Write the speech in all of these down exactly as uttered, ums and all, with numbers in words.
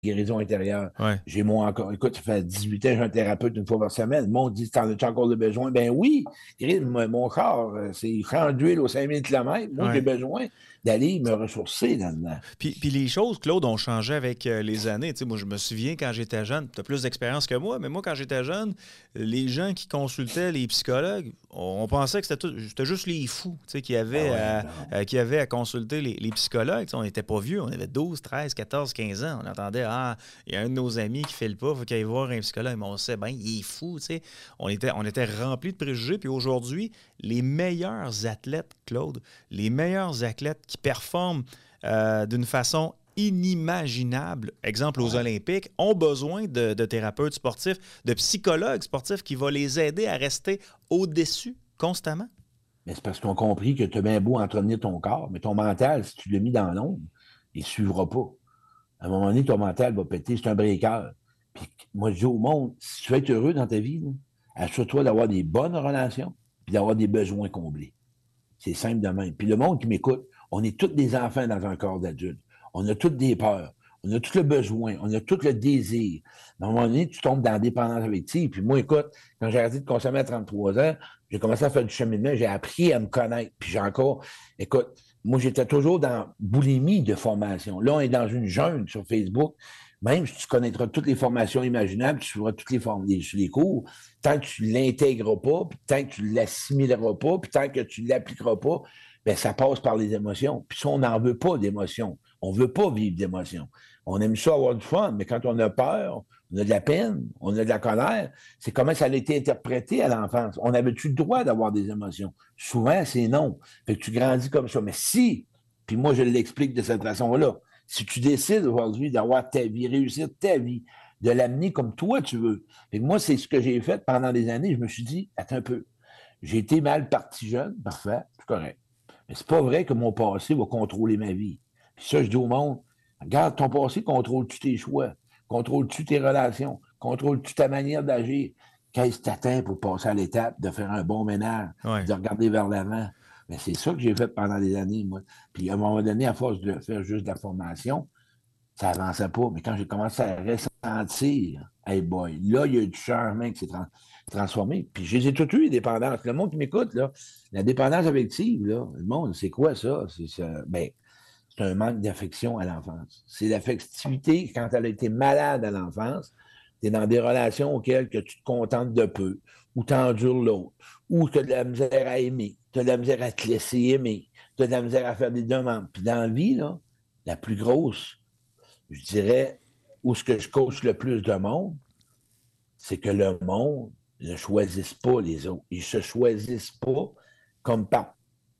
guérison intérieure. Ouais. J'ai mon encore, écoute, ça fait dix-huit ans que j'ai un thérapeute une fois par semaine. Le monde dit, t'en as-tu encore de besoin? Ben oui, mon, mon corps, c'est champ d'huile aux cinq mille kilomètres. Moi, j'ai Ouais. besoin d'aller me ressourcer là-dedans. Puis, puis les choses, Claude, ont changé avec euh, les années. Tu sais, moi, je me souviens quand j'étais jeune, tu as plus d'expérience que moi, mais moi, quand j'étais jeune, les gens qui consultaient les psychologues, on, on pensait que c'était, tout, c'était juste les fous tu sais, qui, Ah avaient ouais, à, non. euh, qui avaient à consulter les, les psychologues. Tu sais, on n'était pas vieux, on avait douze, treize, quatorze, quinze ans. On entendait, ah, il y a un de nos amis qui fait le pas, il faut qu'il aille voir un psychologue. Mais on sait, ben, il est fou. Tu sais. On était, on était remplis de préjugés. Puis aujourd'hui, les meilleurs athlètes, Claude, les meilleurs athlètes qui performent euh, d'une façon inimaginable, exemple aux Ouais. Olympiques, ont besoin de, de thérapeutes sportifs, de psychologues sportifs qui vont les aider à rester au-dessus constamment. Mais c'est parce qu'ils ont compris que tu as bien beau entretenir ton corps, mais ton mental, si tu l'as mis dans l'ombre, il ne suivra pas. À un moment donné, ton mental va péter, c'est un breaker. Puis moi, je dis au monde, si tu veux être heureux dans ta vie, là, assure-toi d'avoir des bonnes relations, puis d'avoir des besoins comblés. C'est simple de même. Puis le monde qui m'écoute, on est tous des enfants dans un corps d'adulte. On a toutes des peurs. On a tout le besoin. On a tout le désir. À un moment donné, tu tombes dans la dépendance affective. Puis moi, écoute, quand j'ai arrêté de consommer à trente-trois ans, j'ai commencé à faire du cheminement. J'ai appris à me connaître. Puis j'ai encore, écoute, moi, j'étais toujours dans boulimie de formation. Là, on est dans une jungle sur Facebook. Même si tu connaîtras toutes les formations imaginables, tu suivras toutes les, formes, les, les cours, tant que tu l'intègres pas, puis tant que tu l'assimileras pas, puis tant que tu l'appliqueras pas, ben ça passe par les émotions. Puis ça, on n'en veut pas d'émotions. On veut pas vivre d'émotions. On aime ça avoir du fun, mais quand on a peur, on a de la peine, on a de la colère, c'est comment ça a été interprété à l'enfance. On avait-tu le droit d'avoir des émotions? Souvent, c'est non. Fait que tu grandis comme ça. Mais si, puis moi, je l'explique de cette façon-là, si tu décides aujourd'hui d'avoir ta vie, réussir ta vie, de l'amener comme toi tu veux. Et moi, c'est ce que j'ai fait pendant des années. Je me suis dit, attends un peu. J'ai été mal parti jeune, parfait, c'est correct. Mais c'est pas vrai que mon passé va contrôler ma vie. Puis ça, je dis au monde, regarde, ton passé contrôle-tu tes choix, contrôle-tu tes relations, contrôle-tu ta manière d'agir. Qu'est-ce que t'atteins pour passer à l'étape de faire un bon ménage, Ouais. de regarder vers l'avant? Mais c'est ça que j'ai fait pendant des années, moi. Puis à un moment donné, à force de faire juste de la formation, ça avançait pas. Mais quand j'ai commencé à ressentir, hey boy, là, il y a eu du changement qui s'est trans- transformé. Puis je les ai toutes eues, les dépendances. Le monde qui m'écoute, là, la dépendance affective, là, le monde, c'est quoi ça? C'est ça. Ben, c'est un manque d'affection à l'enfance. C'est l'affectivité quand elle a été malade à l'enfance. Tu es dans des relations auxquelles que tu te contentes de peu, ou tu endures l'autre, ou tu as de la misère à aimer, tu as de la misère à te laisser aimer, tu as de la misère à faire des demandes. Puis dans la vie, là, la plus grosse, je dirais, où ce que je coach le plus de monde, c'est que le monde ne choisisse pas les autres. Ils se choisissent pas comme par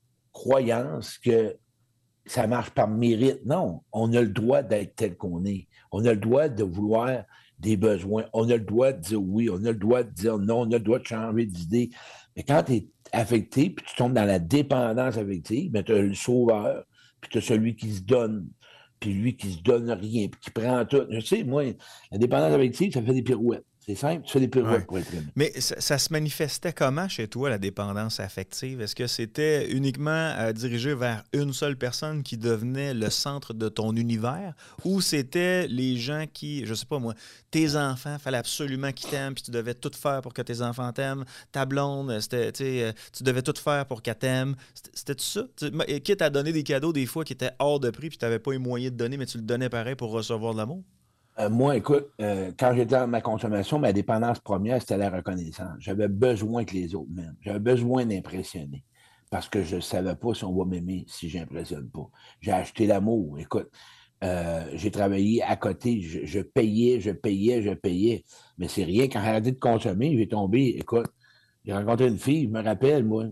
croyance que ça marche par mérite. Non, on a le droit d'être tel qu'on est. On a le droit de vouloir des besoins. On a le droit de dire oui. On a le droit de dire non. On a le droit de changer d'idée. Mais quand tu es affecté, puis tu tombes dans la dépendance affective, ben, tu as le sauveur, puis tu as celui qui se donne, puis lui qui se donne rien, puis qui prend tout. Je sais, moi, la dépendance affective, ça fait des pirouettes. C'est simple, tu fais des Ouais. pirouettes pour être aimé. Mais ça, ça se manifestait comment chez toi, la dépendance affective? Est-ce que c'était uniquement euh, dirigé vers une seule personne qui devenait le centre de ton univers? Ou c'était les gens qui, je sais pas moi, tes enfants, fallait absolument qu'ils t'aiment, puis tu devais tout faire pour que tes enfants t'aiment. Ta blonde, c'était, tu sais, euh, tu devais tout faire pour qu'elle t'aime. C'était, c'était tout ça? Tu sais, quitte à donner des cadeaux des fois qui étaient hors de prix, puis tu n'avais pas les moyens de donner, mais tu le donnais pareil pour recevoir de l'amour? Euh, moi, écoute, euh, quand j'étais dans ma consommation, ma dépendance première, c'était la reconnaissance. J'avais besoin que les autres m'aiment. J'avais besoin d'impressionner. Parce que je ne savais pas si on va m'aimer si j'impressionne pas. J'ai acheté l'amour. Écoute, euh, j'ai travaillé à côté. Je, je payais, je payais, je payais. Mais c'est rien. Quand j'ai arrêté de consommer, j'ai tombé. Écoute, j'ai rencontré une fille, je me rappelle, moi.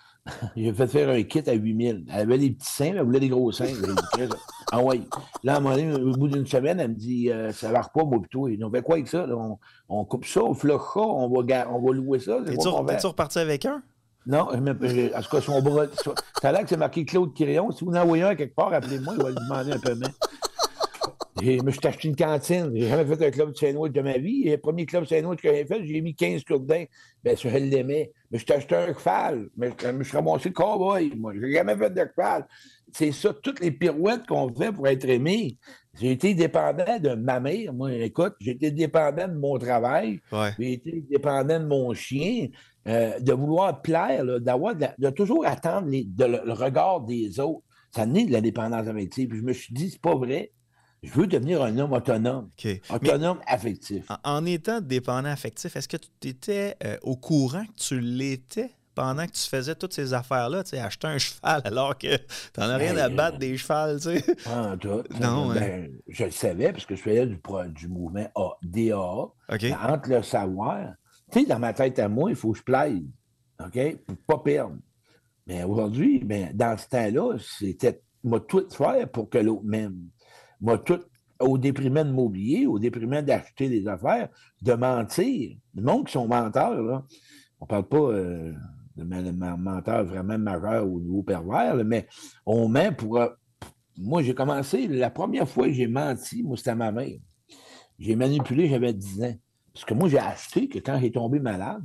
J'ai fait faire un kit à huit mille. Elle avait les petits seins, mais elle voulait des gros seins. J'ai dit, Chris, ah ouais. Là, à un moment donné, au bout d'une semaine, elle me dit, euh, ça va pas, moi, plutôt. On fait quoi avec ça? Là? On, on coupe ça, on floche ça, on va, ga- on va louer ça. C'est T'es-tu, quoi qu'on fait? t'es-tu reparti avec un? Non, je me- je- en tout cas, son bras. Ça a l'air que c'est marqué Claude Quirion. Si vous en envoyez un quelque part, appelez-moi, il va lui demander un paiement. J'ai- Je me suis acheté une cantine. J'ai jamais fait un club de sandwich de ma vie. Et le premier club de sandwich que j'ai fait, j'ai mis quinze clous dedans. Ben, ça, je l'aimais. Mais je t'ai acheté un cheval. Mais je me suis ramassé le cowboy. Moi, j'ai jamais fait de cheval. c'est ça, toutes les pirouettes qu'on fait pour être aimé. J'ai été dépendant de ma mère. Moi, écoute, j'ai été dépendant de mon travail. Ouais. J'ai été dépendant de mon chien. Euh, de vouloir plaire, là, d'avoir de, la, de toujours attendre les, de, le, le regard des autres. Ça naît de la dépendance affective. Puis je me suis dit, c'est pas vrai. Je veux devenir un homme autonome. Okay. Autonome Mais affectif. En, en étant dépendant affectif, est-ce que tu étais euh, au courant que tu l'étais pendant que tu faisais toutes ces affaires-là? Tu sais, acheter un cheval alors que tu n'en as rien ben, à battre euh, des chevals, tu sais? Ah, tout. Non, ben, hein. Je le savais parce que je faisais du, du mouvement D A A. Okay. Entre le savoir, tu sais, dans ma tête à moi, il faut que je plaise. OK? Pour ne pas perdre. Mais aujourd'hui, ben, dans ce temps-là, c'était moi tout faire pour que l'autre m'aime. Moi tout, au déprimant de m'oublier, au déprimant d'acheter des affaires, de mentir. Le monde qui sont menteurs, là, on parle pas euh, de menteurs vraiment majeurs au niveau pervers, là, mais on ment pour... Euh, moi, j'ai commencé, la première fois que j'ai menti, moi, c'était à ma mère. J'ai manipulé, j'avais dix ans. Parce que moi, j'ai acheté que quand j'ai tombé malade,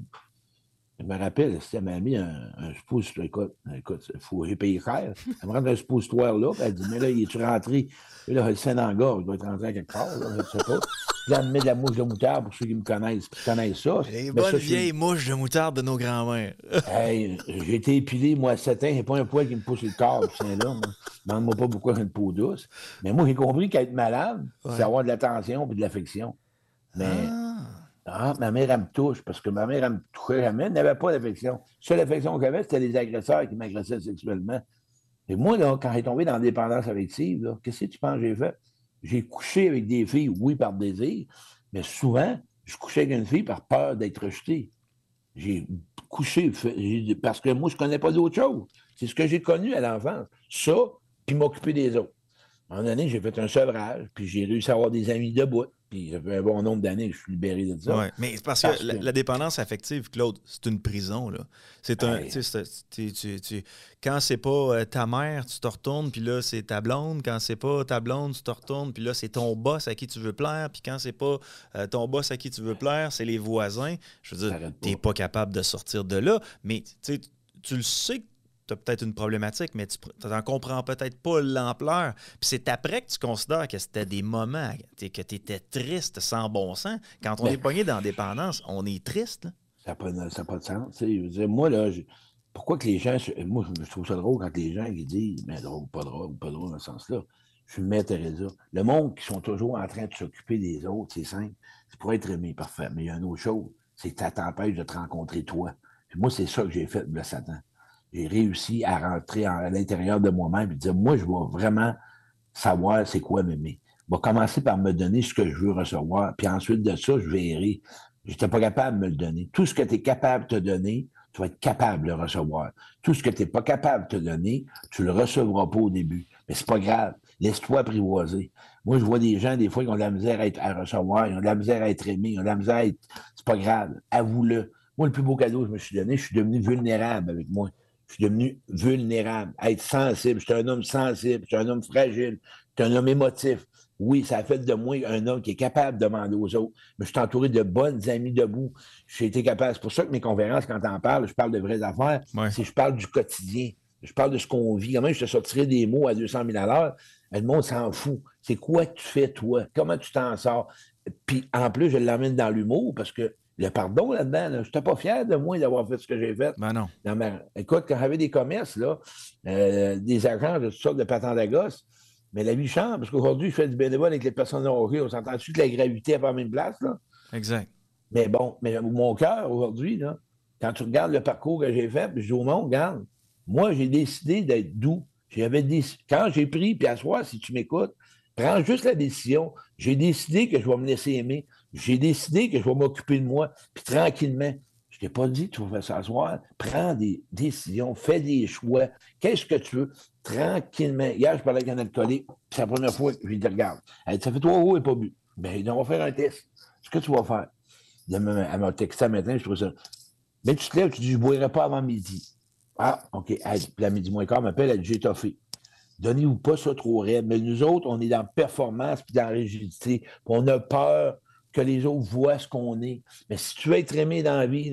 je me rappelle, elle m'a mis un, un suppositoire. Écoute, écoute, faut, j'ai payé cher. Elle me rend un suppositoire là, puis elle dit, mais là, il est-tu rentré? Et là, le sein dans la gorge, il doit être rentré à quelque part, là, je ne sais pas. Puis là, elle me met de la mouche de moutarde pour ceux qui me connaissent, qui connaissent ça. Les bonnes ça, vieilles mouches de moutarde de nos grands-mères. Hey, j'ai été épilé, moi, à sept ans, j'ai pas un poil qui me pousse le corps, ce sein-là. Demande-moi pas pourquoi j'ai une peau douce. Mais moi, j'ai compris qu'être malade, ouais. c'est avoir de l'attention et de l'affection. Mais. Ah. Ah, ma mère, elle me touche, parce que ma mère, elle me touchait jamais, elle n'avait pas d'affection. Seule affection que j'avais, c'était les agresseurs qui m'agressaient sexuellement. Et moi, là, quand j'ai tombé dans la dépendance affective, là, qu'est-ce que tu penses que j'ai fait? J'ai couché avec des filles, oui, par désir, mais souvent, je couchais avec une fille par peur d'être rejeté. J'ai couché, parce que moi, je ne connais pas d'autre chose. C'est ce que j'ai connu à l'enfance. Ça, puis m'occuper des autres. À un moment donné, j'ai fait un sevrage, puis j'ai réussi à avoir des amis debout. Puis ça fait un bon nombre d'années que je suis libéré de ça. Oui, mais parce, parce que, que... La, la dépendance affective, Claude, c'est une prison, là. C'est un... Hey. Tu sais, tu, tu, tu, quand c'est pas euh, ta mère, tu te retournes, puis là, c'est ta blonde. Quand c'est pas ta blonde, tu te retournes, puis là, c'est ton boss à qui tu veux plaire. Puis quand c'est pas euh, ton boss à qui tu veux plaire, c'est les voisins. Je veux dire, t'es pas capable de sortir de là, mais tu tu le sais que tu as peut-être une problématique, mais tu n'en comprends peut-être pas l'ampleur. Puis c'est après que tu considères que c'était des moments que tu étais triste sans bon sens. Quand on mais, est pogné dans la dépendance, on est triste. Là. Ça n'a pas, pas de sens. Je veux dire, moi, là, je, pourquoi que les gens... Moi, je trouve ça drôle quand les gens qui disent « mais drôle, pas drôle, pas drôle dans ce sens-là ». Je suis Mère Teresa. Le monde qui sont toujours en train de s'occuper des autres, c'est simple. C'est pour être aimé, parfait. Mais il y a une autre chose, c'est que ça t'empêche de te rencontrer toi. Puis moi, c'est ça que j'ai fait, le Satan. J'ai réussi à rentrer en, à l'intérieur de moi-même et dire, moi, je vais vraiment savoir c'est quoi m'aimer. Je vais commencer par me donner ce que je veux recevoir, puis ensuite de ça, je verrai. Je n'étais pas capable de me le donner. Tout ce que tu es capable de te donner, tu vas être capable de le recevoir. Tout ce que tu n'es pas capable de te donner, tu ne le recevras pas au début. Mais c'est pas grave. Laisse-toi apprivoiser. Moi, je vois des gens, des fois, qui ont de la misère à, être, à recevoir, ils ont de la misère à être aimés, ils ont de la misère à être... C'est pas grave. Avoue-le. Moi, le plus beau cadeau que je me suis donné, je suis devenu vulnérable avec moi. Je suis devenu vulnérable, être sensible. Je suis un homme sensible, je suis un homme fragile, je suis un homme émotif. Oui, ça a fait de moi un homme qui est capable de demander aux autres. Mais je suis entouré de bonnes amies debout. J'ai été capable. C'est pour ça que mes conférences, quand t'en parles, je parle de vraies affaires. Ouais. C'est je parle du quotidien. Je parle de ce qu'on vit. Quand même, je te sortirais des mots à deux cent mille à l'heure. Le monde s'en fout. C'est quoi que tu fais, toi? Comment tu t'en sors? Puis, en plus, je l'amène dans l'humour parce que le pardon là-dedans, là, je n'étais pas fier de moi d'avoir fait ce que j'ai fait. Ben non. Dans ma... Écoute, quand j'avais des commerces, là, euh, des agents de toutes sortes de patentes à gosse, mais la vie change, parce qu'aujourd'hui, je fais du bénévole avec les personnes âgées. On s'entend dessus que la gravité n'est pas à la même place. Là. Exact. Mais bon, mais mon cœur, aujourd'hui, là, quand tu regardes le parcours que j'ai fait, puis je dis au monde, regarde, moi, j'ai décidé d'être doux. J'avais des... Quand j'ai pris, puis à soir, si tu m'écoutes, prends juste la décision. J'ai décidé que je vais me laisser aimer. J'ai décidé que je vais m'occuper de moi, puis tranquillement. Je t'ai pas dit que tu vas faire s'asseoir. Prends des décisions, fais des choix. Qu'est-ce que tu veux? Tranquillement. Hier, je parlais avec un alcoolique, c'est la première fois que je lui dis, regarde, elle dit, ça fait trois jours et pas bu. Bien, on va faire un test. Ce que tu vas faire. Elle m'a texté un matin, je trouve ça. Mais tu te lèves, tu dis, je ne boirai pas avant midi. Ah, OK. Elle, puis à midi moins quart, m'appelle, elle dit, j'ai toffé. Donnez-vous pas ça trop raide. Mais nous autres, on est dans la performance puis dans la rigidité. Puis on a peur que les autres voient ce qu'on est. Mais si tu veux être aimé dans la vie, là,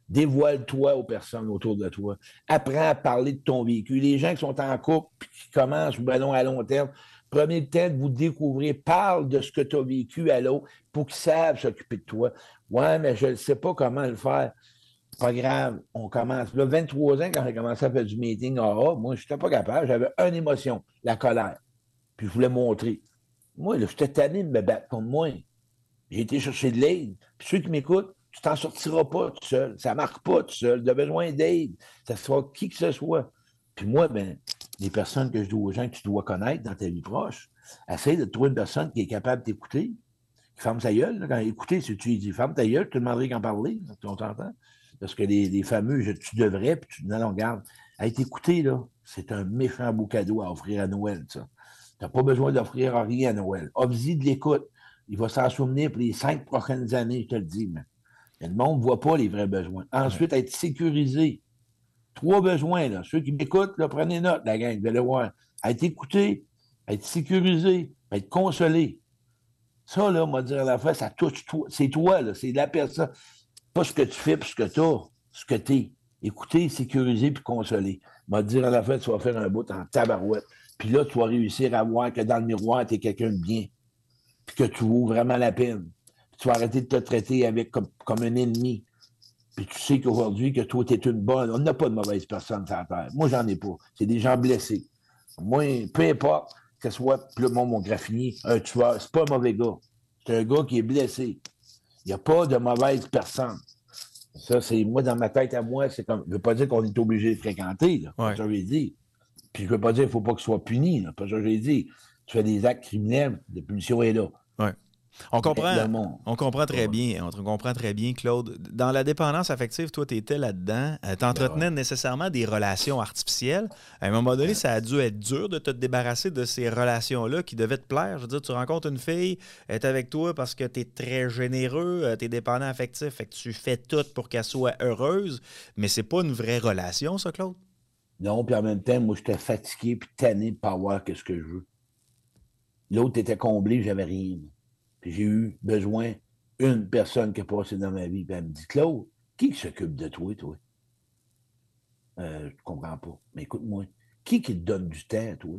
Dévoile-toi aux personnes autour de toi. Apprends à parler de ton vécu. Les gens qui sont en couple et qui commencent ou ben non, à long terme, prenez le temps de vous découvrir. Parle de ce que tu as vécu à l'autre pour qu'ils savent s'occuper de toi. Ouais, mais je ne sais pas comment le faire. Pas grave, on commence. Là, vingt-trois ans, quand j'ai commencé à faire du meeting A A, moi, je n'étais pas capable. J'avais une émotion, la colère. Puis je voulais montrer. Moi, là, j'étais tanné de me battre contre moi. J'ai été chercher de l'aide. Puis ceux qui m'écoutent, tu t'en sortiras pas tout seul. Ça ne marche pas tout seul. Tu as besoin d'aide. Ça sera qui que ce soit. Puis moi, ben, les personnes que je dois aux gens que tu dois connaître dans ta vie proche, essaye de trouver une personne qui est capable de t'écouter, qui ferme ta gueule. Là, quand écouter, si tu lui dis ferme ta gueule, tu te demanderais qu'en parler. On t'entend? Parce que les, les fameux je, tu devrais, puis tu dis non, non, regarde, à t'écouter, là, c'est un méchant beau cadeau à offrir à Noël, ça. Tu n'as pas besoin d'offrir rien à Noël. Offre-y de l'écoute. Il va s'en souvenir pour les cinq prochaines années, je te le dis. Mais, mais le monde ne voit pas les vrais besoins. Ensuite, ouais. Être sécurisé. Trois besoins, là. Ceux qui m'écoutent, là, prenez note, la gang, vous allez voir. Être écouté, être sécurisé, être consolé. Ça, là, on va dire à la fois, ça touche toi. C'est toi, là. C'est la personne. Pas ce que tu fais, puis ce que tu as, ce que tu es. Écouter, sécuriser, puis consoler. On va dire à la fin, tu vas faire un bout en tabarouette. Puis là, tu vas réussir à voir que dans le miroir, tu es quelqu'un de bien. Puis que tu vaux vraiment la peine. Puis tu vas arrêter de te traiter avec comme, comme un ennemi. Puis tu sais qu'aujourd'hui, que toi, tu es une bonne. On n'a pas de mauvaises personnes sur la terre. Moi, j'en ai pas. C'est des gens blessés. Moi, peu importe que ce soit, puis là, mon, mon graffinier, un tueur, c'est pas un mauvais gars. C'est un gars qui est blessé. Il n'y a pas de mauvaise personne. Ça, c'est moi, dans ma tête à moi, c'est comme. Je ne veux pas dire qu'on est obligé de fréquenter, là. Ouais. C'est ça que j'ai dit. Puis je ne veux pas dire qu'il ne faut pas qu'il soit puni, là. C'est ça que j'ai dit. Tu fais des actes criminels, la punition est là. Oui. On comprend, on comprend très bien, on comprend très bien, Claude. Dans la dépendance affective, toi, tu étais là-dedans. Tu entretenais ouais. nécessairement des relations artificielles. À un moment donné, ça a dû être dur de te débarrasser de ces relations-là qui devaient te plaire. Je veux dire, tu rencontres une fille, elle est avec toi parce que tu es très généreux, tu es dépendant affectif, fait que tu fais tout pour qu'elle soit heureuse, mais c'est pas une vraie relation, ça, Claude? Non, puis en même temps, moi, j'étais fatigué puis tanné de ne pas avoir ce que je veux. L'autre était comblé, j'avais rien. Puis j'ai eu besoin d'une personne qui a passé dans ma vie. Puis elle me dit, Claude, qui s'occupe de toi, toi? Euh, je ne comprends pas. Mais écoute-moi, qui qui te donne du temps, toi?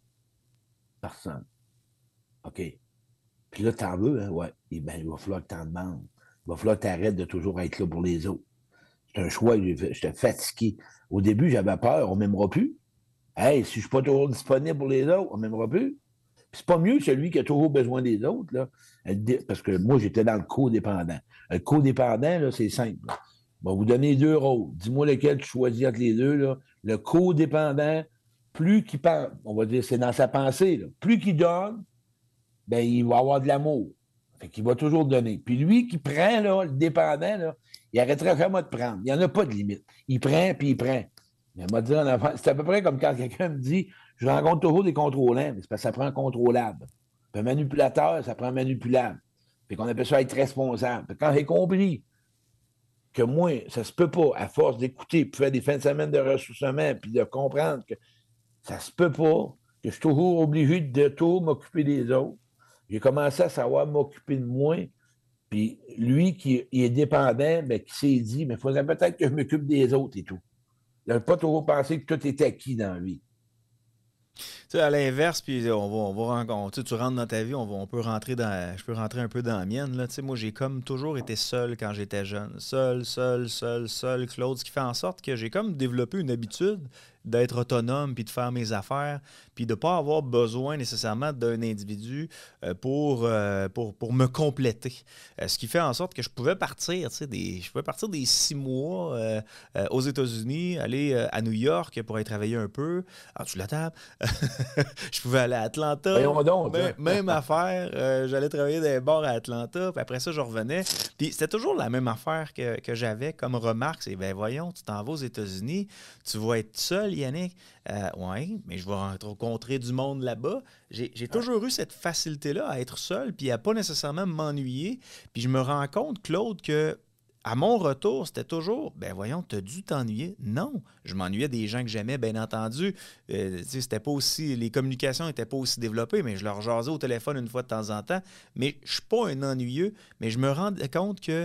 Personne. OK. Puis là, t'en veux, hein? Ouais. Eh bien, il va falloir que t'en demandes. Il va falloir que t'arrêtes de toujours être là pour les autres. C'est un choix que j'ai fait. J'étais fatigué. Au début, j'avais peur. On ne m'aimera plus. Hey, si je ne suis pas toujours disponible pour les autres, on ne m'aimera plus. Puis c'est pas mieux celui qui a toujours besoin des autres, là. Parce que moi, j'étais dans le codépendant. Le codépendant, là, c'est simple. Là. On va vous donner deux rôles. Dis-moi lequel tu choisis entre les deux, là. Le codépendant, plus qu'il pense, on va dire, c'est dans sa pensée, là. Plus qu'il donne, ben, il va avoir de l'amour. Fait qu'il va toujours donner. Puis lui qui prend, là, le dépendant, là, il arrêtera jamais de prendre. Il n'y en a pas de limite. Il prend, puis il prend. Mais on va dire en avant, c'est à peu près comme quand quelqu'un me dit, je rencontre toujours des contrôlants, mais c'est parce que ça prend un contrôlable. Puis un manipulateur, ça prend un manipulable. Fait qu'on appelle ça être responsable. Puis quand j'ai compris que moi, ça se peut pas, à force d'écouter, puis faire des fins de semaine de ressourcement, puis de comprendre que ça se peut pas, que je suis toujours obligé de tout m'occuper des autres, j'ai commencé à savoir m'occuper de moi. Puis lui qui est dépendant, bien, qui s'est dit, mais il faudrait peut-être que je m'occupe des autres et tout. Il n'a pas toujours pensé que tout était acquis dans la vie. Tu sais, à l'inverse, puis on va, on va rencontrer, tu rentres dans ta vie, on, va, on peut rentrer dans, je peux rentrer un peu dans la mienne. Là. Tu sais, moi, j'ai comme toujours été seul quand j'étais jeune. Seul, seul, seul, seul, Claude, ce qui fait en sorte que j'ai comme développé une habitude d'être autonome, puis de faire mes affaires, puis de ne pas avoir besoin nécessairement d'un individu euh, pour, euh, pour, pour me compléter. Euh, ce qui fait en sorte que je pouvais partir, tu sais, des, je pouvais partir des six mois euh, euh, aux États-Unis, aller euh, à New York pour aller travailler un peu, en dessous de la table. Je pouvais aller à Atlanta. Voyons donc, même, même affaire. Euh, j'allais travailler dans les bars à Atlanta, puis après ça, je revenais. Puis c'était toujours la même affaire que, que j'avais comme remarque. C'est, ben voyons, tu t'en vas aux États-Unis, tu vas être seul, Yannick. Euh, oui, mais je vais rencontrer du monde là-bas. J'ai, j'ai toujours eu cette facilité-là à être seul, puis à pas nécessairement m'ennuyer. Puis je me rends compte, Claude, que à mon retour, c'était toujours, ben voyons, t'as dû t'ennuyer. Non, je m'ennuyais des gens que j'aimais, bien entendu. Euh, c'était pas aussi, les communications n'étaient pas aussi développées, mais je leur jasais au téléphone une fois de temps en temps. Mais je suis pas un ennuyeux, mais je me rendais compte que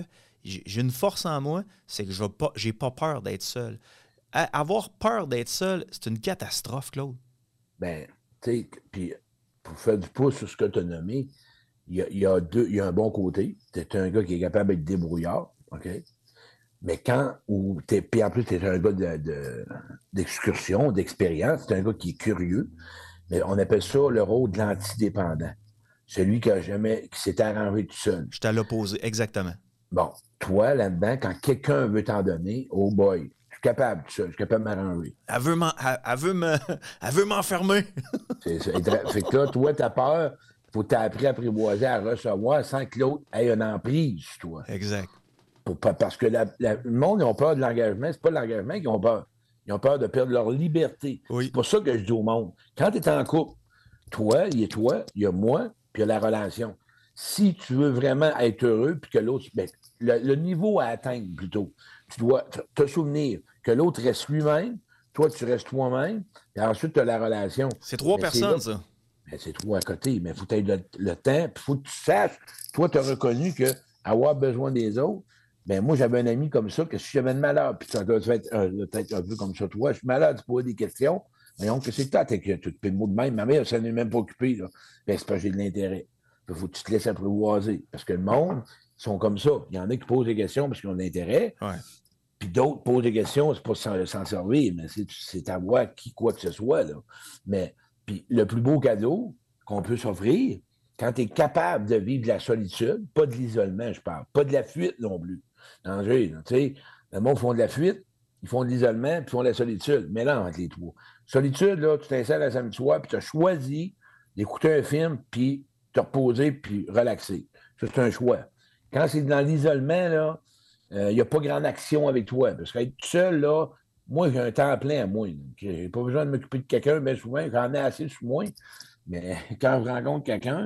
j'ai une force en moi, c'est que je n'ai pas, j'ai pas peur d'être seul. À, avoir peur d'être seul, c'est une catastrophe, Claude. Ben, tu sais, puis pour faire du pouce sur ce que tu as nommé, il y a, il y a deux, il y a un bon côté. Tu es un gars qui est capable d'être débrouillard, OK? Mais quand, ou t'es, puis en plus, tu es un gars de, de, d'excursion, d'expérience, tu es un gars qui est curieux, mais on appelle ça le rôle de l'antidépendant. Celui qui a jamais, qui s'est arrangé tout seul. Je suis à l'opposé, exactement. Bon, toi, là-dedans, quand quelqu'un veut t'en donner, oh boy, je suis capable tout seul, je suis capable de m'arranger. Elle veut, m'en, elle, elle veut, me, elle veut m'enfermer. C'est, c'est, fait que là, toi, t'as peur, faut t'appris à apprivoiser, à recevoir sans que l'autre ait une emprise sur toi. Exact. Pour, parce que la, la, le monde, ils ont peur de l'engagement. C'est pas de l'engagement qu'ils ont peur. Ils ont peur de perdre leur liberté. Oui. C'est pour ça que je dis au monde, quand tu es en couple, toi, il y a toi, il y a moi, puis il y a la relation. Si tu veux vraiment être heureux, puis que l'autre... Ben, le, le niveau à atteindre, plutôt, tu dois te souvenir que l'autre reste lui-même, toi, tu restes toi-même, et ensuite, tu as la relation. C'est trois mais personnes, c'est là, ça. ben, c'est trois à côté, mais il faut que tu aies le, le temps, puis il faut que tu saches, toi, tu as reconnu que avoir besoin des autres, ben moi, j'avais un ami comme ça, que si j'avais de malheur, puis ça doit être euh, peut-être un peu comme ça, toi, je suis malade, tu poses des questions, mais on, qu'est-ce que t'as, t'inquiète, puis le mot de même, ma mère, ça n'est même pas occupée, là. Ben, c'est parce que j'ai de l'intérêt. Il faut que tu te laisses apprivoiser, parce que le monde, ils sont comme ça. Il y en a qui posent des questions parce qu'ils ont de l'intérêt, ouais. Puis d'autres posent des questions, c'est pas s'en, s'en servir, mais c'est, c'est à voir qui, quoi que ce soit, là. Mais, puis le plus beau cadeau qu'on peut s'offrir, quand tu es capable de vivre de la solitude, pas de l'isolement, je parle, pas de la fuite non plus. Danger, tu sais, le monde font de la fuite, ils font de l'isolement, puis ils font de la solitude. Mélange entre les trois. Solitude, là, tu t'installes à samedi soir, puis tu as choisi d'écouter un film, puis te reposer, puis relaxer. Ça, c'est un choix. Quand c'est dans l'isolement, là, il euh, n'y a pas grande action avec toi. Parce qu'être tout seul, là, moi, j'ai un temps plein à moi. Je n'ai pas besoin de m'occuper de quelqu'un, mais souvent, j'en ai assez sur moi. Mais quand je rencontre quelqu'un,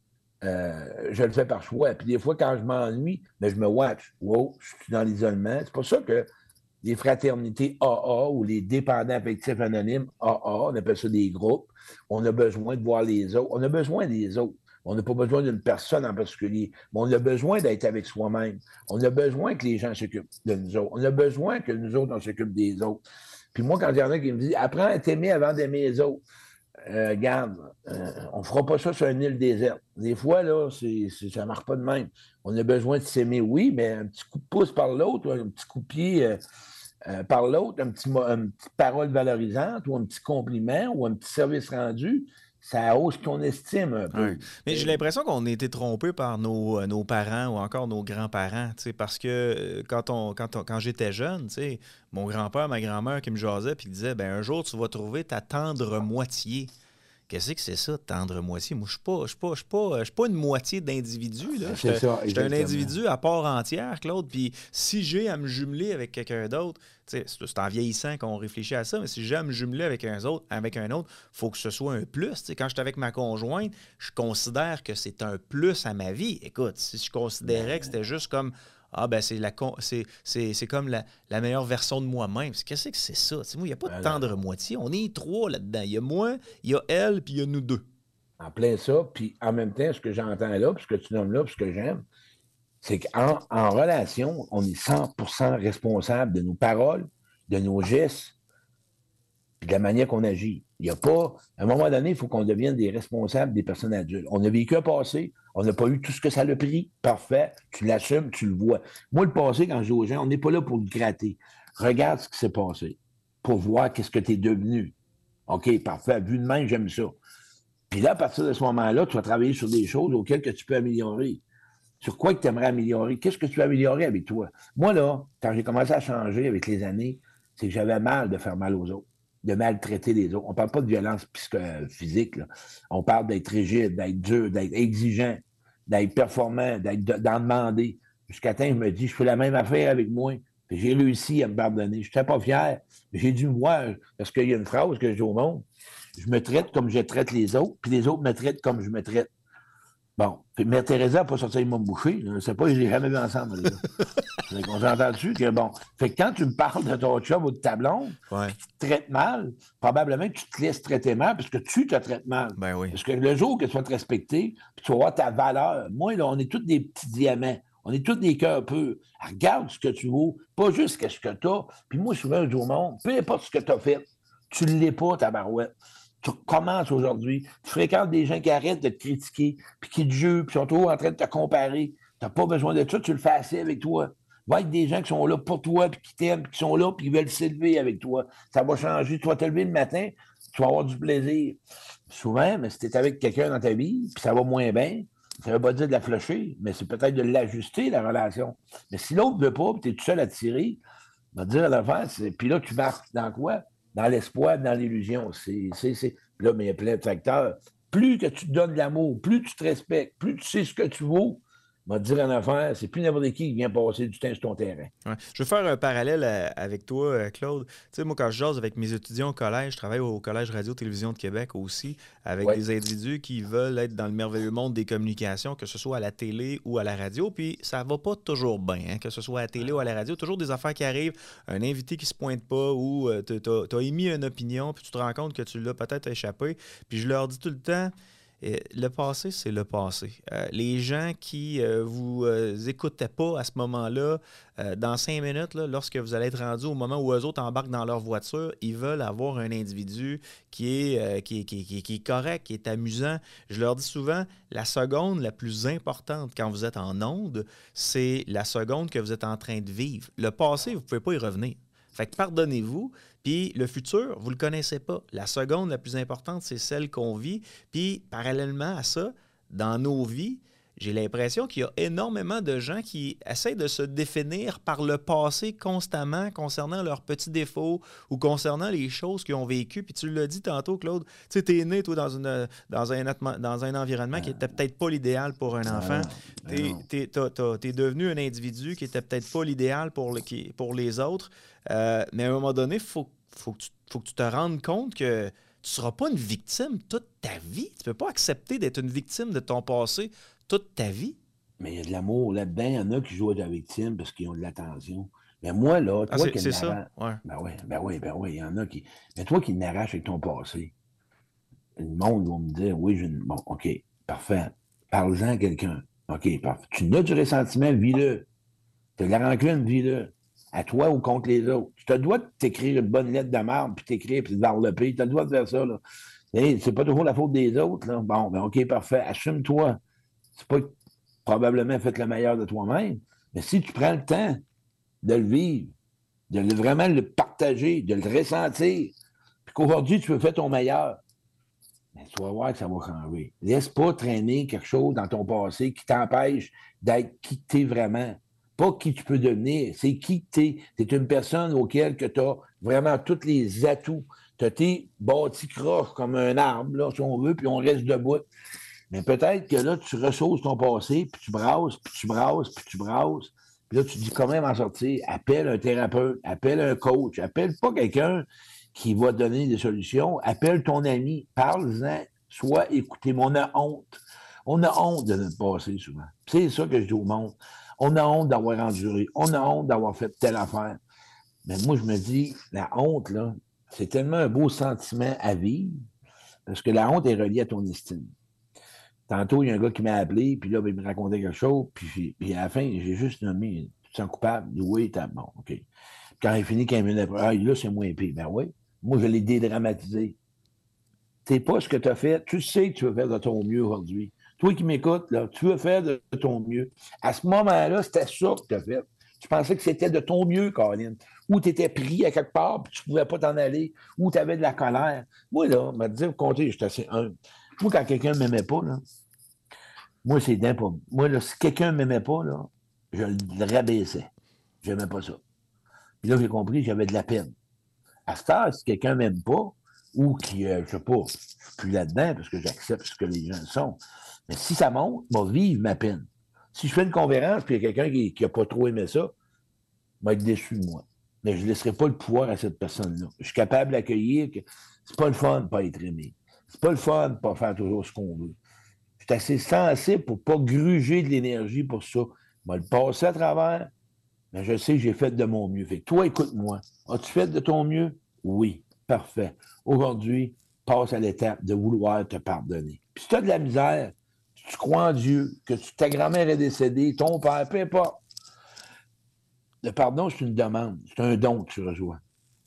euh, je le fais par choix. Puis des fois, quand je m'ennuie, ben, je me watch. Wow, je suis dans l'isolement. C'est pour ça que les fraternités A A ou les dépendants affectifs anonymes A A, on appelle ça des groupes, on a besoin de voir les autres. On a besoin des autres. On n'a pas besoin d'une personne en particulier, mais on a besoin d'être avec soi-même. On a besoin que les gens s'occupent de nous autres. On a besoin que nous autres, on s'occupe des autres. Puis moi, quand il y en a qui me disent « Apprends à t'aimer avant d'aimer les autres euh, », regarde, euh, on ne fera pas ça sur une île déserte. Des fois, là, c'est, c'est, ça ne marche pas de même. On a besoin de s'aimer, oui, mais un petit coup de pouce par l'autre, un petit coup de pied euh, euh, par l'autre, un petit, une petite parole valorisante ou un petit compliment ou un petit service rendu, ça hausse ton estime un peu. Ouais. Mais j'ai l'impression qu'on a été trompé par nos, nos parents ou encore nos grands-parents, parce que quand, on, quand, on, quand j'étais jeune, mon grand-père, ma grand-mère qui me jasait puis disait ben, un jour, tu vas trouver ta tendre moitié. Qu'est-ce que c'est ça, tendre moitié? Moi, je ne suis pas, je suis pas, je suis pas une moitié d'individu. Là. C'est ça, je suis un individu à part entière, Claude. Puis si j'ai à me jumeler avec quelqu'un d'autre, c'est, c'est en vieillissant qu'on réfléchit à ça, mais si j'ai à me jumeler avec un autre, avec un autre, il faut que ce soit un plus. T'sais, quand je suis avec ma conjointe, je considère que c'est un plus à ma vie. Écoute, si je considérais que c'était juste comme ah, ben c'est, la con- c'est, c'est, c'est comme la, la meilleure version de moi-même. Qu'est-ce que c'est ça? T'sais, moi, il n'y a pas de tendre moitié. On est trois là-dedans. Il y a moi, il y a elle, puis il y a nous deux. En plein ça. Puis en même temps, ce que j'entends là, puis ce que tu nommes là, puis ce que j'aime, c'est qu'en en relation, on est cent pour cent responsable de nos paroles, de nos gestes, puis de la manière qu'on agit. Il n'y a pas... À un moment donné, il faut qu'on devienne des responsables des personnes adultes. On a vécu un passé, on n'a pas eu tout ce que ça a pris. Parfait, tu l'assumes, tu le vois. Moi, le passé, quand je dis aux gens, on n'est pas là pour le gratter. Regarde ce qui s'est passé pour voir qu'est-ce que tu es devenu. OK, parfait, vu de même, j'aime ça. Puis là, à partir de ce moment-là, tu vas travailler sur des choses auxquelles que tu peux améliorer. Sur quoi que tu aimerais améliorer? Qu'est-ce que tu veux améliorer avec toi? Moi, là, quand j'ai commencé à changer avec les années, c'est que j'avais mal de faire mal aux autres, de maltraiter les autres. On ne parle pas de violence physique, là. On parle d'être rigide, d'être dur, d'être exigeant, d'être performant, d'être, d'en demander. Jusqu'à temps, je me dis, je fais la même affaire avec moi. Puis j'ai réussi à me pardonner. Je n'étais pas fier, mais j'ai dû me voir, parce qu'il y a une phrase que je dis au monde, je me traite comme je traite les autres, puis les autres me traitent comme je me traite. Bon, Mère Teresa n'a pas sorti avec mon boucher. Je ne sais pas, je ne l'ai jamais vu ensemble. On s'entend dessus que bon. Fait que quand tu me parles de ton chum ou de ta blonde, ouais. puis tu te traites mal, probablement que tu te laisses traiter mal parce que tu te traites mal. Ben oui. Parce que le jour que tu vas te respecter, puis tu vas voir ta valeur. Moi, là, on est tous des petits diamants. On est tous des cœurs purs. Regarde ce que tu vaux, pas juste ce que tu as. Puis moi, souvent, je dis au monde, peu importe ce que tu as fait, tu ne l'es pas, ta barouette. Tu commences aujourd'hui. Tu fréquentes des gens qui arrêtent de te critiquer, puis qui te jugent, puis sont toujours en train de te comparer. Tu n'as pas besoin de ça, tu le fais assez avec toi. Va avec des gens qui sont là pour toi, puis qui t'aiment, puis qui sont là, puis qui veulent s'élever avec toi. Ça va changer. Tu vas te lever le matin, tu vas avoir du plaisir. Souvent, mais si tu es avec quelqu'un dans ta vie, puis ça va moins bien, ça ne veut pas dire de la flusher, mais c'est peut-être de l'ajuster, la relation. Mais si l'autre ne veut pas, puis tu es tout seul à tirer, va te dire à l'affaire, puis là, tu marques dans quoi? Dans l'espoir, dans l'illusion. C'est, c'est, c'est... Là, mais il y a plein de facteurs. Plus que tu te donnes de l'amour, plus tu te respectes, plus tu sais ce que tu vaux, va te dire en affaire, c'est plus n'importe qui qui vient passer du temps sur ton terrain. Ouais. Je veux faire un parallèle avec toi, Claude. Tu sais, moi, quand je jase avec mes étudiants au collège, je travaille au Collège Radio-Télévision de Québec aussi, avec ouais. des individus qui veulent être dans le merveilleux monde des communications, que ce soit à la télé ou à la radio, puis ça va pas toujours bien, hein, que ce soit à la télé ou à la radio, toujours des affaires qui arrivent, un invité qui se pointe pas ou euh, tu as émis une opinion, puis tu te rends compte que tu l'as peut-être échappé, puis je leur dis tout le temps, le passé, c'est le passé. Euh, les gens qui ne euh, vous euh, écoutaient pas à ce moment-là, euh, dans cinq minutes, là, lorsque vous allez être rendu au moment où eux autres embarquent dans leur voiture, ils veulent avoir un individu qui est, euh, qui est, qui est, qui est, qui est correct, qui est amusant. Je leur dis souvent, la seconde la plus importante quand vous êtes en onde, c'est la seconde que vous êtes en train de vivre. Le passé, vous ne pouvez pas y revenir. Fait que pardonnez-vous, puis le futur, vous ne le connaissez pas. La seconde la plus importante, c'est celle qu'on vit. Puis parallèlement à ça, dans nos vies, j'ai l'impression qu'il y a énormément de gens qui essaient de se définir par le passé constamment concernant leurs petits défauts ou concernant les choses qu'ils ont vécues. Puis tu l'as dit tantôt, Claude, tu sais, t'es né, toi, dans, une, dans, un, dans un environnement qui n'était peut-être pas l'idéal pour un enfant. T'es, t'es, t'as, t'as, t'es devenu un individu qui n'était peut-être pas l'idéal pour, le, qui, pour les autres. Euh, mais à un moment donné, il faut, faut, que tu, faut que tu te rendes compte que tu ne seras pas une victime toute ta vie. Tu ne peux pas accepter d'être une victime de ton passé toute ta vie. Mais il y a de l'amour là-dedans. Il y en a qui jouent à la victime parce qu'ils ont de l'attention. Mais moi, là, toi ah, c'est, qui c'est ça? Ouais. Ben oui, ben oui, ben oui, il y en a qui... Mais toi qui n'arraches avec ton passé, le monde va me dire, oui, je... bon, OK, parfait. Parle-en à quelqu'un. OK, parfait. Tu n'as du ressentiment, vis-le. Tu as de la rancune, vis-le. À toi ou contre les autres. Tu as le droit de t'écrire une bonne lettre de marde, puis t'écrire, puis de varloper. Tu as le droit de faire ça, là. Et c'est pas toujours la faute des autres, là. Bon, ben OK, parfait. Assume-toi. C'est pas probablement fait le meilleur de toi-même, mais si tu prends le temps de le vivre, de le, vraiment le partager, de le ressentir, puis qu'aujourd'hui, tu veux faire ton meilleur, bien, tu vas voir que ça va changer. Laisse pas traîner quelque chose dans ton passé qui t'empêche d'être qui tu es vraiment. Pas qui tu peux devenir, c'est qui tu es. Tu es une personne auquel tu as vraiment tous les atouts. Tu t'es bâti croche comme un arbre, là, si on veut, puis on reste debout. Mais peut-être que là, tu ressources ton passé, puis tu brasses, puis tu brasses, puis tu brasses. Puis là, tu te dis comment m'en sortir. Appelle un thérapeute, appelle un coach, appelle pas quelqu'un qui va te donner des solutions. Appelle ton ami, parle-en, sois écouté. Mais on a honte. On a honte de notre passé, souvent. C'est ça que je dis au monde. On a honte d'avoir enduré. On a honte d'avoir fait telle affaire. Mais moi, je me dis, la honte, là, c'est tellement un beau sentiment à vivre, parce que la honte est reliée à ton estime. Tantôt, il y a un gars qui m'a appelé, puis là, ben, il me racontait quelque chose, puis, puis à la fin, j'ai juste nommé, tu te sens coupable? Il dit, oui, t'as bon, OK. Puis quand il finit, quinze minutes après, ah, là, c'est moins pire. Ben oui, moi, je l'ai dédramatisé. C'est pas ce que tu as fait. Tu sais que tu veux faire de ton mieux aujourd'hui. Toi qui m'écoutes, là, tu veux faire de ton mieux. À ce moment-là, c'était ça que tu as fait. Tu pensais que c'était de ton mieux, Caroline. Ou tu étais pris à quelque part, puis tu ne pouvais pas t'en aller, ou tu avais de la colère. Moi, là, on m'a dit, comptez, j'étais assez humble. Moi, quand quelqu'un ne m'aimait pas, là, moi, c'est d'un pas. Moi, là, si quelqu'un ne m'aimait pas, là, je le rabaissais. Je n'aimais pas ça. Puis là, j'ai compris que j'avais de la peine. À ce temps, si quelqu'un ne m'aime pas, ou qui, euh, je ne sais pas, je ne suis plus là-dedans parce que j'accepte ce que les gens sont. Mais si ça monte, je vais vivre ma peine. Si je fais une conférence puis il y a quelqu'un qui n'a pas trop aimé ça, je vais être déçu de moi. Mais je ne laisserai pas le pouvoir à cette personne-là. Je suis capable d'accueillir que c'est pas le fun de ne pas être aimé. C'est pas le fun de ne pas faire toujours ce qu'on veut. Je suis assez sensible pour ne pas gruger de l'énergie pour ça. Je vais le passer à travers, mais je sais que j'ai fait de mon mieux. Fait que toi, écoute-moi. As-tu fait de ton mieux? Oui. Parfait. Aujourd'hui, passe à l'étape de vouloir te pardonner. Puis si tu as de la misère, si tu crois en Dieu, que tu, ta grand-mère est décédée, ton père, peu importe. Le pardon, c'est une demande, c'est un don que tu reçois.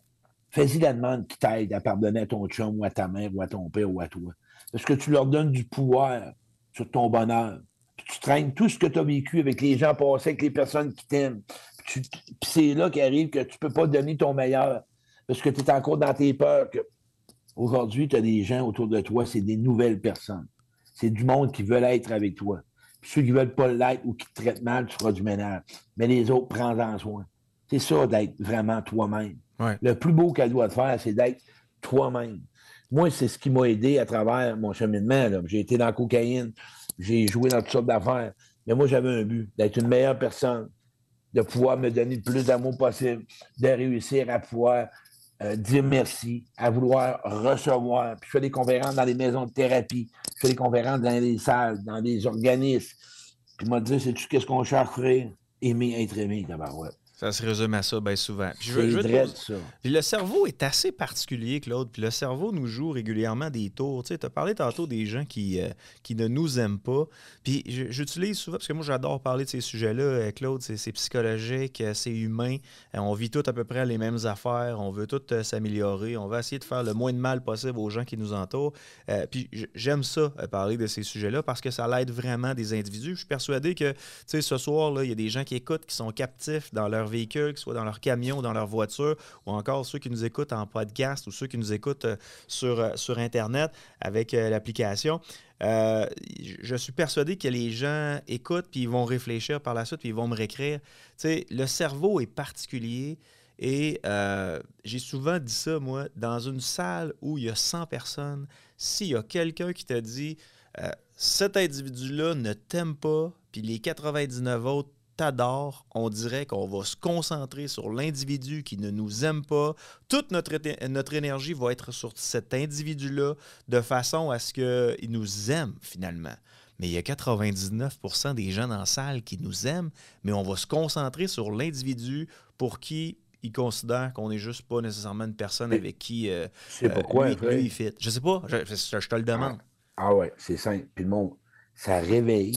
Fais-y la demande qui t'aide à pardonner à ton chum ou à ta mère ou à ton père ou à toi. Parce que tu leur donnes du pouvoir sur ton bonheur. Puis tu traînes tout ce que tu as vécu avec les gens passés, avec les personnes qui t'aiment. Puis, tu, puis c'est là qu'arrive que tu ne peux pas donner ton meilleur. Parce que tu es encore dans tes peurs. Que... Aujourd'hui, tu as des gens autour de toi, c'est des nouvelles personnes. C'est du monde qui veulent être avec toi. Puis ceux qui ne veulent pas l'être ou qui te traitent mal, tu feras du ménage. Mais les autres, prends-en soin. C'est ça d'être vraiment toi-même. Ouais. Le plus beau qu'elle doit te faire, c'est d'être toi-même. Moi, c'est ce qui m'a aidé à travers mon cheminement. Là. J'ai été dans la cocaïne, j'ai joué dans toutes sortes d'affaires. Mais moi, j'avais un but, d'être une meilleure personne, de pouvoir me donner le plus d'amour possible, de réussir à pouvoir euh, dire merci, à vouloir recevoir. Puis je fais des conférences dans des maisons de thérapie, je fais des conférences dans des salles, dans des organismes. Puis moi, dire, sais-tu qu'est-ce qu'on cherche, frère? Aimer être aimé, d'abord, ouais. Ça se résume à ça bien souvent. Puis je, c'est je vrai, pose... ça. Puis le cerveau est assez particulier, Claude. Puis le cerveau nous joue régulièrement des tours. Tu sais, as parlé tantôt des gens qui, euh, qui ne nous aiment pas. Puis j'utilise souvent, parce que moi j'adore parler de ces sujets-là, Claude, c'est psychologique, c'est humain. On vit tous à peu près les mêmes affaires. On veut tous euh, s'améliorer. On va essayer de faire le moins de mal possible aux gens qui nous entourent. Euh, puis j'aime ça, euh, parler de ces sujets-là, parce que ça l'aide vraiment des individus. Je suis persuadé que, tu sais, ce soir, il y a des gens qui écoutent, qui sont captifs dans leur véhicule, que ce soit dans leur camion, dans leur voiture, ou encore ceux qui nous écoutent en podcast ou ceux qui nous écoutent euh, sur, euh, sur Internet avec euh, l'application. Euh, je suis persuadé que les gens écoutent, puis ils vont réfléchir par la suite, puis ils vont me réécrire. Tu sais, le cerveau est particulier et euh, j'ai souvent dit ça, moi, dans une salle où il y a cent personnes, s'il y a quelqu'un qui te dit euh, cet individu-là ne t'aime pas, puis les quatre-vingt-dix-neuf autres t'adore, on dirait qu'on va se concentrer sur l'individu qui ne nous aime pas. Toute notre, notre énergie va être sur cet individu-là de façon à ce qu'il nous aime finalement. Mais il y a quatre-vingt-dix-neuf pour cent des gens dans la salle qui nous aiment, mais on va se concentrer sur l'individu pour qui ils considèrent qu'on n'est juste pas nécessairement une personne avec qui euh, c'est pourquoi, lui, lui, il fit. Je sais pas, je, je, je te le demande. Ah, ah ouais, c'est simple. Puis le monde, ça réveille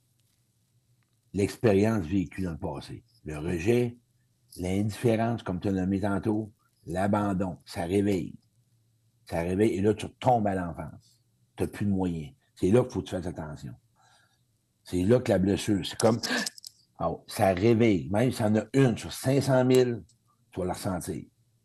l'expérience vécue dans le passé. Le rejet, l'indifférence, comme tu l'as nommé tantôt, l'abandon, ça réveille. Ça réveille, et là, tu retombes à l'enfance. Tu n'as plus de moyens. C'est là qu'il faut que tu fasses attention. C'est là que la blessure, c'est comme, oh, ça réveille. Même si y en a une sur cinq cent mille, tu vas la ressentir.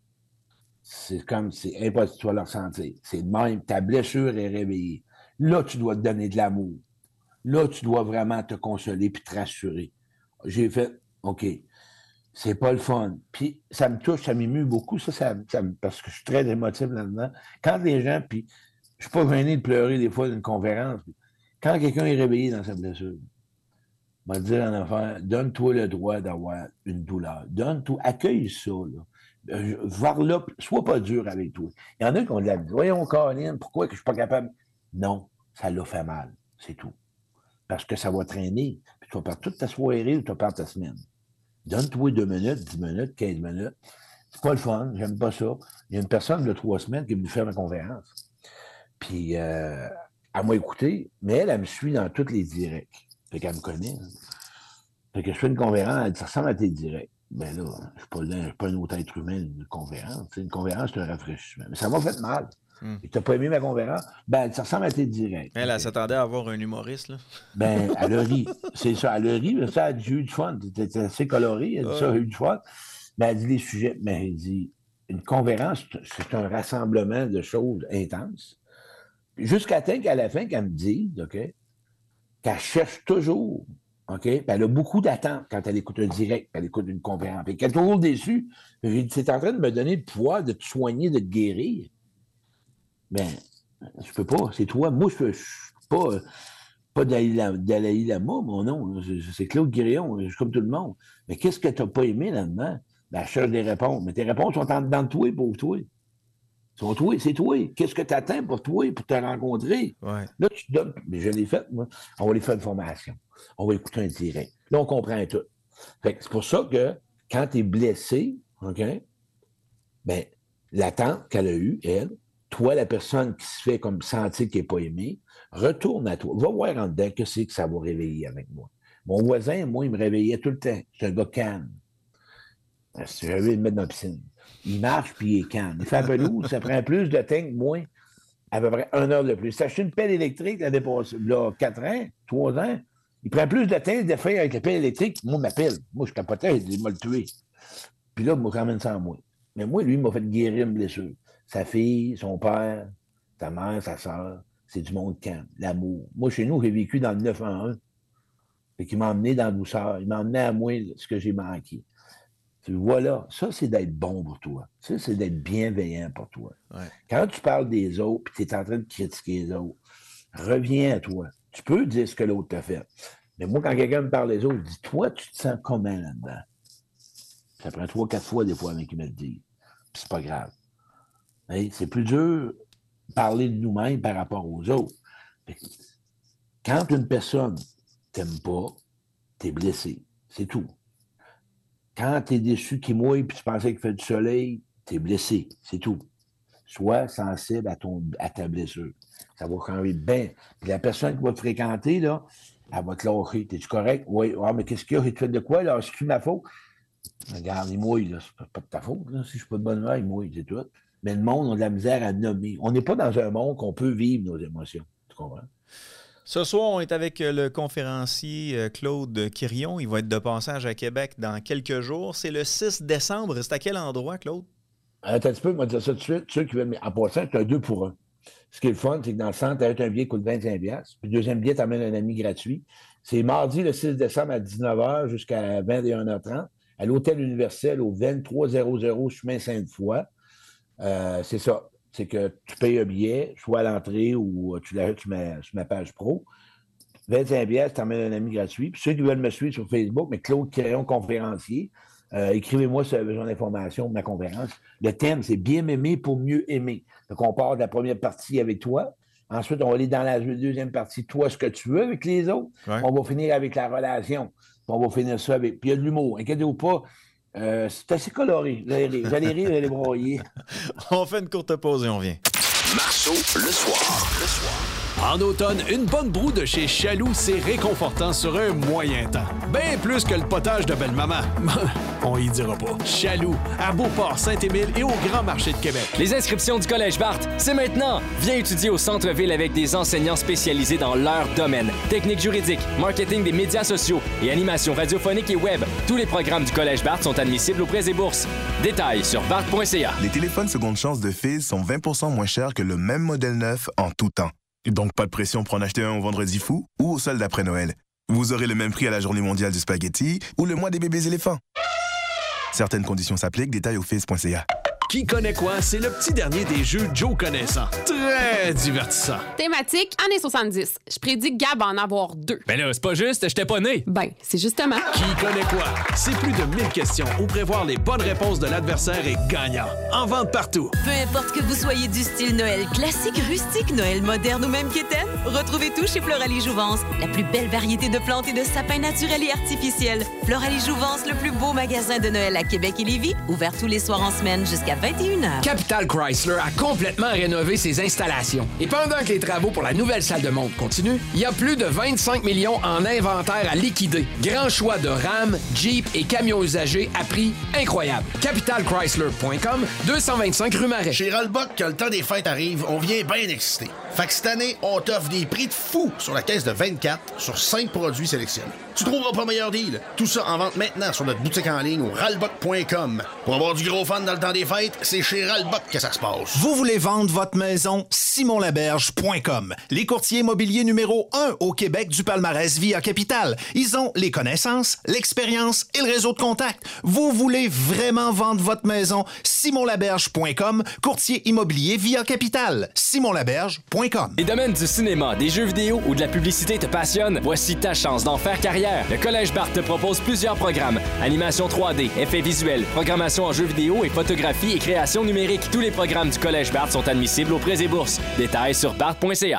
C'est comme, c'est impossible, tu vas la ressentir. C'est de même, ta blessure est réveillée. Là, tu dois te donner de l'amour. Là, tu dois vraiment te consoler puis te rassurer. J'ai fait, OK, c'est pas le fun. Puis ça me touche, ça m'émue beaucoup, ça, ça, ça parce que je suis très émotif là-dedans. Quand les gens, puis je suis pas gêné de pleurer des fois d'une conférence, quand quelqu'un est réveillé dans sa blessure, on va te dire en affaire, donne-toi le droit d'avoir une douleur. Donne-toi, accueille ça, là. Euh, Voir là, sois pas dur avec toi. Il y en a qui ont de la vie. Voyons, Caroline, pourquoi que je suis pas capable? Non, ça l'a fait mal, c'est tout. Parce que ça va traîner. Puis tu vas perdre toute ta soirée ou tu vas perdre ta semaine. Donne-toi deux minutes, dix minutes, quinze minutes. C'est pas le fun, j'aime pas ça. Il y a une personne de trois semaines qui est venue faire ma conférence. Puis euh, elle m'a écouté, mais elle, elle me suit dans tous les directs. Fait qu'elle me connaît. Hein. Fait que je fais une conférence, elle dit, ça ressemble à tes directs. Ben là, je ne suis pas un autre être humain, une conférence. T'sais, une conférence, c'est un rafraîchissement. Mais ça m'a fait mal. Hmm. Tu n'as pas aimé ma conférence? Ben, ça ressemble à tes directs. Elle, elle s'attendait à avoir un humoriste, là. Ben, elle a ri. C'est ça, elle a ri, mais ça a eu du fun. C'était assez coloré, elle a dit ça, elle a eu du fun. Mais elle dit les sujets. Mais elle dit, une conférence, c'est un rassemblement de choses intenses. Jusqu'à temps qu'à la fin, qu'elle me dise, OK, qu'elle cherche toujours, OK, puis elle a beaucoup d'attentes quand elle écoute un direct, elle écoute une conférence. Puis qu'elle est toujours déçue. J'ai dit, c'est en train de me donner le pouvoir de te soigner, de te guérir. Ben, je peux pas, c'est toi. Moi, je ne suis pas, euh, pas Dalai Lama, mon nom. C'est Claude Guéréon, je suis comme tout le monde. Mais qu'est-ce que tu n'as pas aimé là-dedans? Ben, je cherche des réponses. Mais tes réponses sont en dedans de toi pour toi. Sont toi, c'est toi. Qu'est-ce que tu attends pour toi, pour te rencontrer? Ouais. Là, tu te donnes. Mais je l'ai fait, moi. On va aller faire une formation. On va écouter un direct. Là, on comprend tout. Fait que c'est pour ça que quand tu es blessé, OK, ben, l'attente qu'elle a eue, elle, toi, la personne qui se fait comme sentir qu'elle n'est pas aimée, retourne à toi. Va voir en dedans que c'est que ça va réveiller avec moi. Mon voisin, moi, il me réveillait tout le temps. C'est un gars calme. Si j'avais le mettre dans la piscine. Il marche puis il est calme. Il fait la pelouse, ça prend plus de temps que moi, à peu près une heure de plus. S'acheter une pelle électrique, l'année passée, là, quatre ans, trois ans, il prend plus de temps de faire avec la pelle électrique. Moi, ma pelle. Moi, je capotais, il m'a le tué. Puis là, moi, quand même ça en moi. Mais moi, lui, il m'a fait guérir une blessure. Sa fille, son père, sa mère, sa soeur, c'est du monde calme, l'amour. Moi, chez nous, j'ai vécu dans le neuf un un. Fait qu'il m'a emmené dans la douceur. Il m'a emmené à moi ce que j'ai manqué. Voilà, ça, c'est d'être bon pour toi. Ça, c'est d'être bienveillant pour toi. Ouais. Quand tu parles des autres et tu es en train de critiquer les autres, reviens à toi. Tu peux dire ce que l'autre t'a fait. Mais moi, quand quelqu'un me parle des autres, je dis, toi, tu te sens comment là-dedans? Ça prend trois, quatre fois des fois avec qui me le disent. Puis c'est pas grave. Hey, c'est plus dur de parler de nous-mêmes par rapport aux autres. Quand une personne t'aime pas, t'es blessé. C'est tout. Quand t'es déçu qu'il mouille puis tu pensais qu'il fait du soleil, t'es blessé. C'est tout. Sois sensible à, ton, à ta blessure. Ça va changer bien. Puis la personne qui va te fréquenter, là, elle va te lâcher. T'es-tu correct? Oui. Ah, mais qu'est-ce qu'il y a? Tu fais de quoi, là? C'est-tu ma faute? Regarde, il mouille, là. C'est pas de ta faute, là. Si je suis pas de bonne humeur, il mouille, c'est tout. Mais le monde a de la misère à nommer. On n'est pas dans un monde qu'on peut vivre nos émotions. Tu comprends? Ce soir, on est avec le conférencier Claude Quirion. Il va être de passage à Québec dans quelques jours. C'est le six décembre. C'est à quel endroit, Claude? Attends un petit peu, je vais te dire ça tout de suite. Ceux qui veulent, en passant, c'est un deux pour un. Ce qui est le fun, c'est que dans le centre, tu as un billet qui coûte vingt-cinq dollars. Puis le deuxième billet, tu amènes un ami gratuit. C'est mardi, le six décembre, à dix-neuf heures jusqu'à vingt et une heures trente, à l'Hôtel Universel, au vingt-trois cents chemin Sainte-Foy. Euh, c'est ça. C'est que tu payes un billet, soit à l'entrée ou tu l'achètes sur ma, sur ma page pro. vingt-cinq dollars, tu amènes un ami gratuit. Puis ceux qui veulent me suivre sur Facebook, mais Claude Quirion, conférencier, euh, écrivez-moi si vous avez besoin d'informations de ma conférence. Le thème, c'est bien m'aimer pour mieux aimer. Donc, on part de la première partie avec toi. Ensuite, on va aller dans la deuxième partie, toi, ce que tu veux avec les autres. Ouais. On va finir avec la relation. Puis on va finir ça avec. Puis il y a de l'humour. Inquiétez-vous pas. Euh, c'est assez coloré. Vous allez rire, vous allez rire, vous allez broyer. On fait une courte pause et on vient. Marceau, le soir. Le soir. En automne, une bonne broue de chez Chaloux, c'est réconfortant sur un moyen temps. Bien plus que le potage de belle-maman. On y dira pas. Chaloux, à Beauport, Saint-Émile et au Grand Marché de Québec. Les inscriptions du Collège Barthes, c'est maintenant! Viens étudier au centre-ville avec des enseignants spécialisés dans leur domaine. Technique juridique, marketing des médias sociaux et animation radiophonique et web. Tous les programmes du Collège Barthes sont admissibles aux prêts et bourses. Détails sur barthes point c a. Les téléphones seconde chance de Fizz sont vingt pour cent moins chers que le même modèle neuf en tout temps. Donc, pas de pression pour en acheter un au Vendredi fou ou au solde après Noël. Vous aurez le même prix à la Journée mondiale du spaghetti ou le mois des bébés éléphants. Certaines conditions s'appliquent, détails au fizz point c a. Qui connaît quoi? C'est le petit dernier des jeux Joe connaissant. Très divertissant. Thématique, années soixante-dix. Je prédis Gab en avoir deux. Ben là, c'est pas juste, j'étais pas né. Ben, c'est justement. Qui connaît quoi? C'est plus de mille questions où prévoir les bonnes réponses de l'adversaire est gagnant. En vente partout. Peu importe que vous soyez du style Noël classique, rustique, Noël moderne ou même quétaine, retrouvez tout chez Floralie Jouvence. La plus belle variété de plantes et de sapins naturels et artificiels. Floralie Jouvence, le plus beau magasin de Noël à Québec et Lévis, ouvert tous les soirs en semaine jusqu'à vingt et une heures. Capital Chrysler a complètement rénové ses installations. Et pendant que les travaux pour la nouvelle salle de montre continuent, il y a plus de vingt-cinq millions en inventaire à liquider. Grand choix de Ram, Jeep et camions usagés à prix incroyable. capital chrysler point com, deux cent vingt-cinq rue Marais. Chez Rollbuck, quand le temps des fêtes arrive, on vient bien excité. Fait que cette année, on t'offre des prix de fou sur la caisse de vingt-quatre sur cinq produits sélectionnés. Tu trouveras pas meilleur deal. Tout ça en vente maintenant sur notre boutique en ligne au ralbuck point com. Pour avoir du gros fun dans le temps des fêtes, c'est chez Ralbuck que ça se passe. Vous voulez vendre votre maison? simon laberge point com. Les courtiers immobiliers numéro un au Québec du palmarès Via Capital. Ils ont les connaissances, l'expérience et le réseau de contacts. Vous voulez vraiment vendre votre maison? simon laberge point com. Courtier immobilier Via Capital. simon laberge point com. Les domaines du cinéma, des jeux vidéo ou de la publicité te passionnent? Voici ta chance d'en faire carrière. Le Collège Barthes te propose plusieurs programmes. Animation trois D, effets visuels, programmation en jeux vidéo et photographie et création numérique. Tous les programmes du Collège Barthes sont admissibles aux prêts et bourses. Détails sur barthes point c a.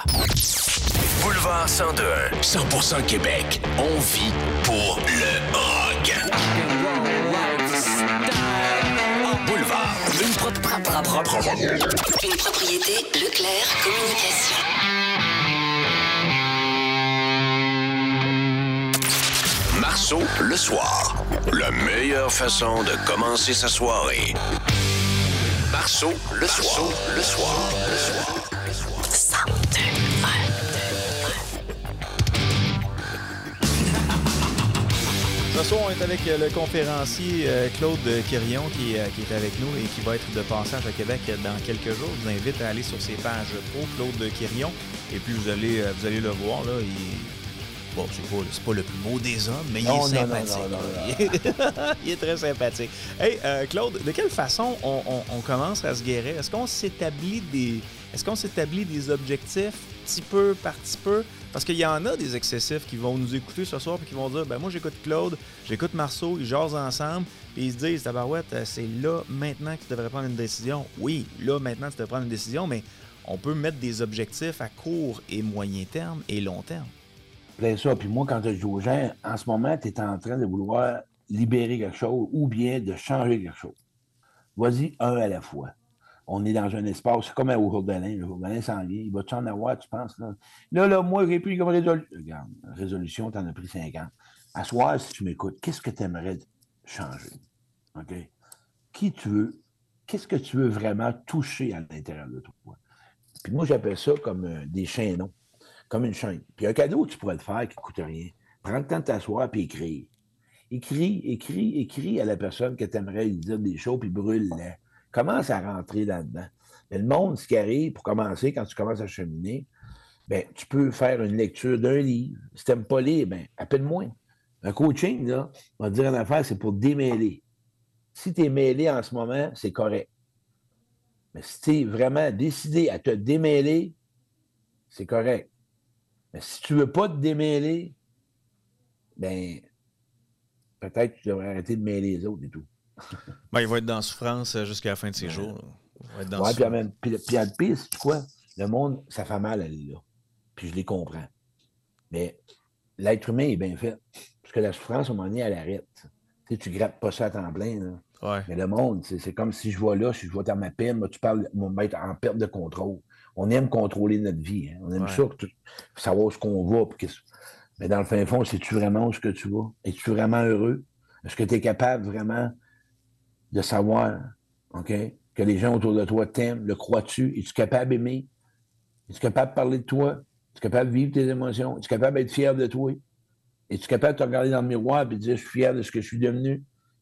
Boulevard cent deux, cent pour cent Québec. On vit pour le rock. Boulevard. Une pro- pro- pro- propre wagon. Une propriété Leclerc Communication. Marceau, le soir. La meilleure façon de commencer sa soirée. Marceau, le soir. Le soir. Le soir. Ce soir, on est avec le conférencier Claude Quirion qui, qui est avec nous et qui va être de passage à Québec dans quelques jours. Je vous invite à aller sur ses pages pro, Claude Quirion, et puis vous allez, vous allez le voir. Là, il... Bon, c'est pas, c'est pas le plus beau des hommes, mais non, il est non, sympathique. Non, non, non, non. Il est très sympathique. Hey, euh, Claude, de quelle façon on, on, on commence à se guérir? Est-ce qu'on s'établit des, est-ce qu'on s'établit des objectifs petit peu par petit peu? Parce qu'il y en a des excessifs qui vont nous écouter ce soir et qui vont dire, ben moi j'écoute Claude, j'écoute Marceau, ils jasent ensemble, puis ils se disent, tabarouette, c'est là maintenant que tu devrais prendre une décision. Oui, là maintenant tu devrais prendre une décision, mais on peut mettre des objectifs à court et moyen terme et long terme. Plein ça. Puis moi, quand je dis aux gens, en ce moment, tu es en train de vouloir libérer quelque chose ou bien de changer quelque chose. Vas-y, un à la fois. On est dans un espace, c'est comme un Jourdain. Le Jourdain s'en vient. Il va-tu en avoir, tu penses? Là, là, là moi, j'ai pris comme résolution. Regarde, résolution, tu en as pris cinquante. À soir, si tu m'écoutes, qu'est-ce que tu aimerais changer? OK? Qui tu veux? Qu'est-ce que tu veux vraiment toucher à l'intérieur de toi? Puis moi, j'appelle ça comme euh, des chaînons. Comme une chaîne. Puis un cadeau que tu pourrais te faire qui ne coûte rien. Prends le temps de t'asseoir et écrire. Écris, écris, écris à la personne que tu aimerais lui dire des choses puis brûle-la. Commence à rentrer là-dedans. Mais le monde, ce qui arrive, pour commencer, quand tu commences à cheminer, ben, tu peux faire une lecture d'un livre. Si tu n'aimes pas lire, ben, appelle-moi. Un coaching, là, on va te dire une affaire, c'est pour démêler. Si tu es mêlé en ce moment, c'est correct. Mais si tu es vraiment décidé à te démêler, c'est correct. Mais si tu ne veux pas te démêler, ben peut-être que tu devrais arrêter de mêler les autres et tout. Ben, il va être dans souffrance jusqu'à la fin de ses ouais. jours. Oui, puis, même, puis, puis à le pire, c'est quoi? Le monde, ça fait mal à aller là. Puis je les comprends. Mais l'être humain est bien fait. Parce que la souffrance, à un moment donné, elle arrête. Tu sais, tu grattes pas ça à temps plein. Là. Ouais. Mais le monde, c'est, c'est comme si je vois là, si je vois dans ma peine, moi, tu parles, mon maître en perte de contrôle. On aime contrôler notre vie. Hein. On aime ouais. ça, que tu, savoir ce qu'on va. Puis mais dans le fin fond, sais-tu vraiment ce que tu vas? Es-tu vraiment heureux? Est-ce que tu es capable vraiment de savoir, OK, que les gens autour de toi t'aiment? Le crois-tu? Es-tu capable d'aimer? Es-tu capable de parler de toi? Es-tu capable de vivre tes émotions? Es-tu capable d'être fier de toi? Es-tu capable de te regarder dans le miroir et de dire, je suis fier de ce que je suis devenu?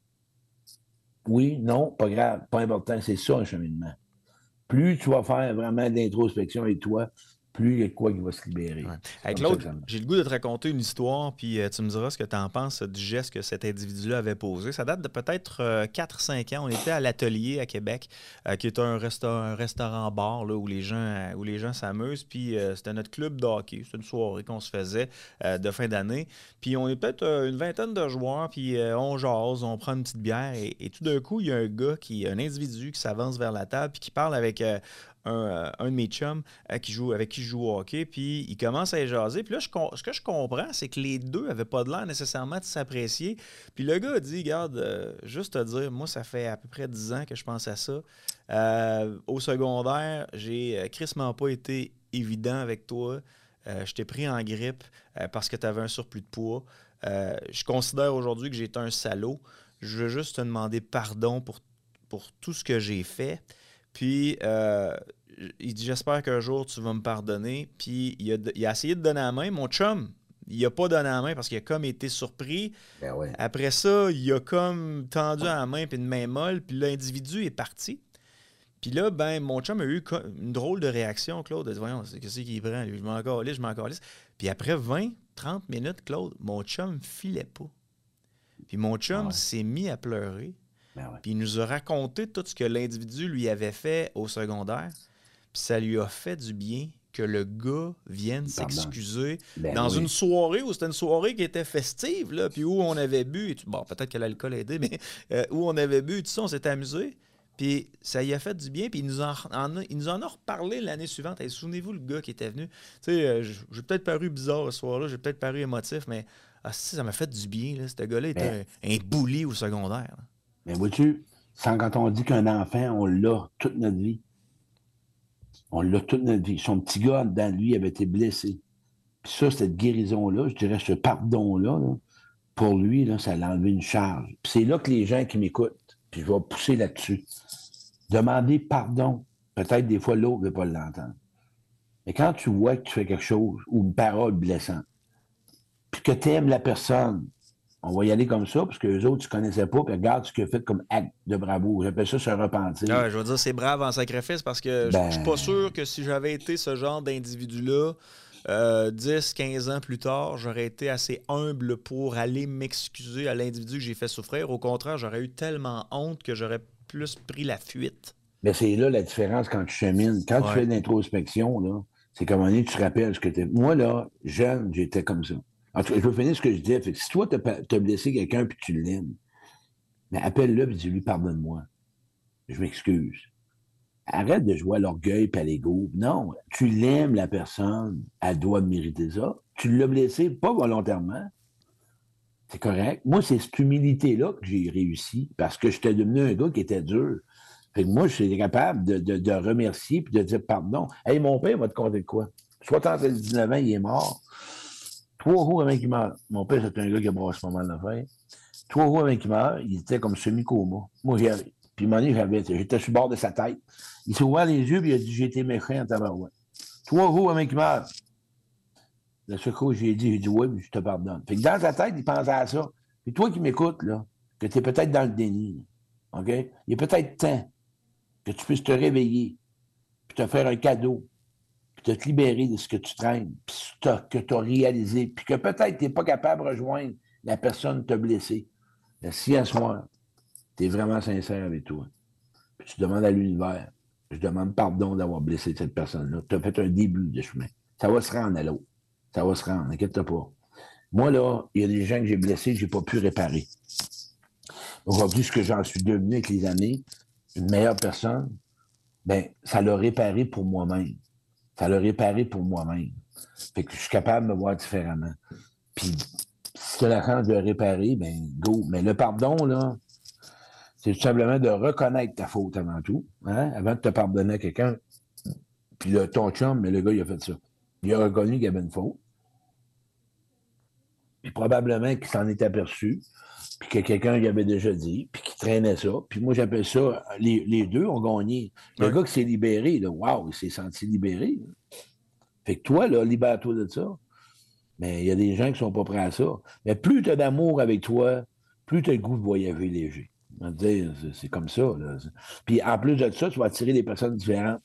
Oui, non, pas grave, pas important. C'est ça, un cheminement. Plus tu vas faire vraiment d'introspection avec toi, plus il y a de quoi qui va se libérer. Ouais. Hey, Claude, j'ai le goût de te raconter une histoire, puis euh, tu me diras ce que tu en penses du geste que cet individu-là avait posé. Ça date de peut-être euh, quatre cinq ans. On était à l'Atelier à Québec, euh, qui est un, resta- un restaurant-bar là, où les gens, euh, où les gens s'amusent. Puis euh, c'était notre club de hockey. C'était une soirée qu'on se faisait euh, de fin d'année. Puis on est peut-être euh, une vingtaine de joueurs, puis euh, on jase, on prend une petite bière. Et, et tout d'un coup, il y a un gars, qui, un individu qui s'avance vers la table, puis qui parle avec... Euh, Un, un de mes chums euh, qui joue, avec qui je joue au hockey, puis il commence à y jaser. Puis là, je, ce que je comprends, c'est que les deux n'avaient pas de l'air nécessairement de s'apprécier. Puis le gars a dit, regarde, euh, juste te dire, moi, ça fait à peu près dix ans que je pense à ça. Euh, au secondaire, j'ai euh, crissement pas été évident avec toi. Euh, je t'ai pris en grippe euh, parce que tu avais un surplus de poids. Euh, je considère aujourd'hui que j'ai été un salaud. Je veux juste te demander pardon pour, pour tout ce que j'ai fait. Puis, euh, il dit, j'espère qu'un jour, tu vas me pardonner. Puis, il a, il a essayé de donner la main. Mon chum, il n'a pas donné la main parce qu'il a comme été surpris. Ben ouais. Après ça, il a comme tendu la main puis une main molle. Puis l'individu est parti. Puis là, ben, mon chum a eu une drôle de réaction, Claude. Il dit, voyons, qu'est-ce qu'il prend? Je m'en calisse, je m'en calisse. Puis après vingt, trente minutes, Claude, mon chum filait pas. Puis mon chum ouais. s'est mis à pleurer. Ben ouais. Puis il nous a raconté tout ce que l'individu lui avait fait au secondaire. Puis ça lui a fait du bien que le gars vienne Pardon. s'excuser ben dans oui. une soirée où c'était une soirée qui était festive, là, puis où on avait bu. Et tout, bon, peut-être que l'alcool a aidé, mais euh, où on avait bu, tout ça, on s'était amusé. Puis ça y a fait du bien. Puis il nous en, en a, il nous en a reparlé l'année suivante. Hey, souvenez-vous le gars qui était venu. Tu sais, euh, j'ai peut-être paru bizarre ce soir-là, j'ai peut-être paru émotif, mais ah, si, ça m'a fait du bien. Là. Ce gars-là était ben. un, un bully au secondaire. Là. Mais vois-tu, Sans quand on dit qu'un enfant, on l'a toute notre vie. On l'a toute notre vie. Son petit gars, dans lui, avait été blessé. Puis ça, cette guérison-là, je dirais, ce pardon-là, là, pour lui, là, ça l'a enlevé une charge. Puis c'est là que les gens qui m'écoutent, puis je vais pousser là-dessus. Demander pardon. Peut-être des fois, l'autre ne veut pas l'entendre. Mais quand tu vois que tu fais quelque chose ou une parole blessante, puis que tu aimes la personne, on va y aller comme ça, parce que les autres, tu ne connaissais pas, puis regarde ce qu'il a fait comme acte de bravo. J'appelle ça se repentir. Ouais, je veux dire, c'est brave en sacrifice, parce que ben... je ne suis pas sûr que si j'avais été ce genre d'individu-là, euh, dix, quinze ans plus tard, j'aurais été assez humble pour aller m'excuser à l'individu que j'ai fait souffrir. Au contraire, j'aurais eu tellement honte que j'aurais plus pris la fuite. Mais c'est là la différence quand tu chemines. Quand ouais. tu fais de l'introspection, là, c'est comme un moment, tu te rappelles ce que tu es. Moi, là, jeune, j'étais comme ça. En tout cas, je vais finir ce que je disais. Fait que si toi, tu as blessé quelqu'un puis tu l'aimes, mais appelle-le et dis-lui pardonne-moi. Je m'excuse. Arrête de jouer à l'orgueil et à l'ego. Non, tu l'aimes, la personne. Elle doit mériter ça. Tu l'as blessé, pas volontairement. C'est correct. Moi, c'est cette humilité-là que j'ai réussi parce que j'étais devenu un gars qui était dur. Fait que moi, je suis capable de, de, de remercier et de dire pardon. Hey, mon père va te compter de quoi? soixante-dix-neuf ans, il est mort. Trois jours avant qu'il meure. Mon père, c'était un gars qui a brassé pas mal d'affaires. Trois jours avant qu'il meure, il était comme semi-coma. Moi, j'ai... Puis, à un moment donné, j'avais... j'étais sur le bord de sa tête. Il s'est ouvert les yeux et il a dit « J'ai été méchant en tabarouette. » Trois jours avant qu'il meure. Le seul coup, j'ai dit, j'ai dit « Oui, mais je te pardonne. » Fait que dans sa tête, il pensait à ça. Puis toi qui m'écoutes, là, que tu es peut-être dans le déni, là, OK? Il est peut-être temps que tu puisses te réveiller, puis te faire un cadeau, puis te libérer de ce que tu traînes, puis que tu as réalisé, puis que peut-être tu n'es pas capable de rejoindre la personne qui t'a blessé. Mais si à ce soir, tu es vraiment sincère avec toi, puis tu demandes à l'univers, je demande pardon d'avoir blessé cette personne-là, tu as fait un début de chemin. Ça va se rendre à l'autre. Ça va se rendre, n'inquiète-toi pas. Moi, là, il y a des gens que j'ai blessés que je n'ai pas pu réparer. Aujourd'hui, ce que j'en suis devenu avec les années, une meilleure personne, ben ça l'a réparé pour moi-même. Ça l'a réparé pour moi-même. Fait que je suis capable de me voir différemment. Puis, si tu as la chance de le réparer, ben go. Mais le pardon, là, c'est tout simplement de reconnaître ta faute avant tout, hein, avant de te pardonner à quelqu'un. Puis le, ton chum, mais le gars, il a fait ça. Il a reconnu qu'il y avait une faute. Puis probablement qu'il s'en est aperçu, puis que quelqu'un lui avait déjà dit, puis qu'il traînait ça. Puis moi, j'appelle ça, les, les deux ont gagné. Le ouais. gars qui s'est libéré, là, wow, il s'est senti libéré. Là. Fait que toi, là, libère-toi de ça. Mais il y a des gens qui sont pas prêts à ça. Mais plus tu as d'amour avec toi, plus tu as le goût de voyager léger. On va te dire, c'est, c'est comme ça. Là. Puis en plus de ça, tu vas attirer des personnes différentes.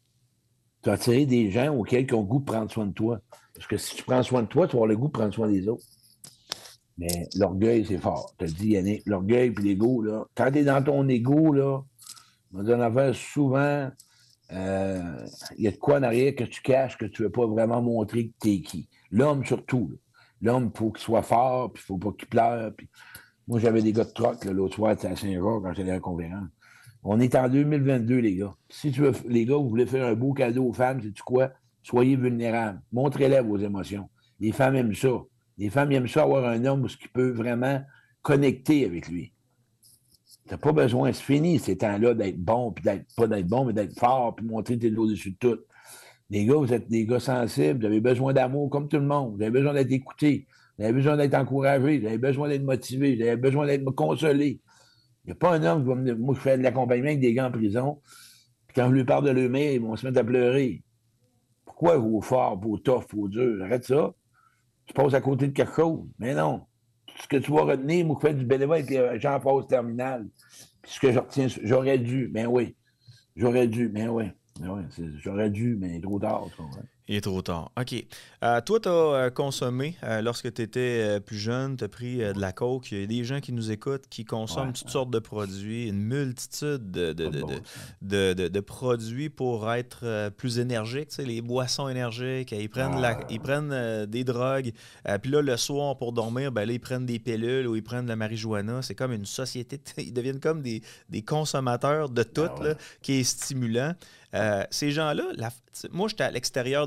Tu vas attirer des gens auxquels qui ont le goût de prendre soin de toi. Parce que si tu prends soin de toi, tu vas avoir le goût de prendre soin des autres. Mais l'orgueil, c'est fort. Tu as dit, Yannick, l'orgueil puis l'ego, là. Quand tu es dans ton ego, là, on va dire une affaire, souvent, il euh, y a de quoi en arrière que tu caches, que tu ne veux pas vraiment montrer que tu es qui. L'homme, surtout. Là. L'homme, il faut qu'il soit fort, puis il ne faut pas qu'il pleure. Puis... Moi, j'avais des gars de troc, là, l'autre soir, à Saint-Jean, quand j'allais à la conférence. On est en deux mille vingt-deux, les gars. Si tu veux, les gars, vous voulez faire un beau cadeau aux femmes, sais-tu quoi? Soyez vulnérables. Montrez-les vos émotions. Les femmes aiment ça. Les femmes aiment ça avoir un homme qui peut vraiment connecter avec lui. T'as pas besoin, c'est fini ces temps-là d'être bon, puis d'être pas d'être bon, mais d'être fort, puis montrer que t'es au-dessus de tout. Les gars, vous êtes des gars sensibles, vous avez besoin d'amour comme tout le monde, vous avez besoin d'être écoutés, vous avez besoin d'être encouragés, vous avez besoin d'être motivés, vous avez besoin d'être consolés. Il n'y a pas un homme qui va me dire, moi je fais de l'accompagnement avec des gars en prison, puis quand je lui parle de leur mère, ils vont se mettre à pleurer. Pourquoi vous fort, vous tough, vous dur? Arrête ça. Tu passes à côté de quelque chose. Mais non. Ce que tu vas retenir, moi, je fais du bénévolat avec Jean-Paul Terminal. Puis ce que je retiens, j'aurais dû, ben oui. J'aurais dû, ben oui. Ben oui, j'aurais dû, mais trop tard. Ça, ouais. Il est trop tard. OK. Euh, toi, tu as euh, consommé, euh, lorsque tu étais euh, plus jeune, tu as pris euh, de la coke. Il y a des gens qui nous écoutent qui consomment ouais, toutes ouais. sortes de produits, une multitude de, de, de, bon, de, de, de, de produits pour être euh, plus énergiques. Tu sais, les boissons énergiques, ils prennent, ah. la, ils prennent euh, des drogues. Euh, puis là, le soir, pour dormir, ben là, ils prennent des pilules ou ils prennent de la marijuana. C'est comme une société. Ils deviennent comme des, des consommateurs de tout, ah, ouais. là, qui est stimulant. Euh, ces gens-là, la, moi, j'étais à l'extérieur de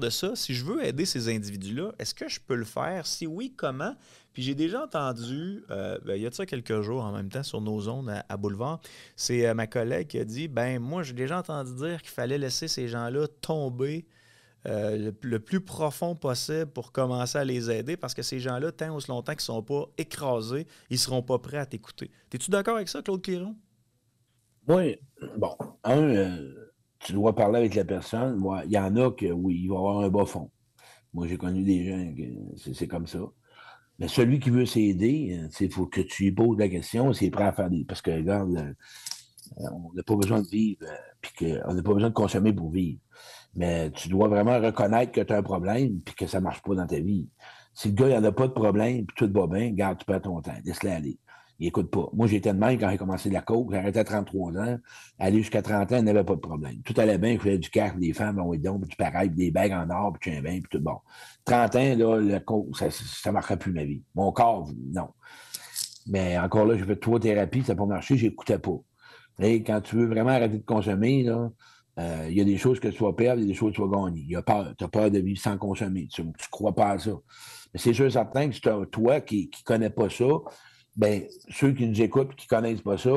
de ça, si je veux aider ces individus-là, est-ce que je peux le faire? Si oui, comment? Puis j'ai déjà entendu, euh, ben, il y a de ça quelques jours en même temps sur nos ondes à, à Boulevard, c'est euh, ma collègue qui a dit, ben moi j'ai déjà entendu dire qu'il fallait laisser ces gens-là tomber euh, le, le plus profond possible pour commencer à les aider parce que ces gens-là, tant aussi longtemps qu'ils ne sont pas écrasés, ils ne seront pas prêts à t'écouter. Es-tu d'accord avec ça, Claude Cliron? Oui, bon, un, euh, tu dois parler avec la personne. Moi, il y en a que, oui, il va y avoir un bas fond. Moi, j'ai connu des gens que c'est, c'est comme ça. Mais celui qui veut s'aider, il faut que tu lui poses la question s'il est prêt à faire des... Parce que, regarde, euh, on n'a pas besoin de vivre, euh, puis qu'on n'a pas besoin de consommer pour vivre. Mais tu dois vraiment reconnaître que tu as un problème puis que ça ne marche pas dans ta vie. Si le gars, il n'en a pas de problème puis tout va bien, garde, tu perds ton temps. Laisse-le aller. Il n'écoute pas. Moi, j'étais de même quand j'ai commencé la coke. J'ai arrêté à trente-trois ans. Aller jusqu'à trente ans, il n'avait pas de problème. Tout allait bien. Il faisait du cash, des femmes, on donc, puis du pareil, puis des bagues en or, puis tu bien, puis tout bon. trente ans, là, la coke, ça ne marquerait plus ma vie. Mon corps, non. Mais encore là, j'ai fait trois thérapies, ça n'a pas marché, je n'écoutais pas. Et quand tu veux vraiment arrêter de consommer, là, euh, il y a des choses que tu vas perdre, il y a des choses que tu vas gagner. Il y a peur. Tu as peur de vivre sans consommer. Tu ne crois pas à ça. Mais c'est sûr et certain que c'est toi qui ne connais pas ça, bien, ceux qui nous écoutent et qui ne connaissent pas ça,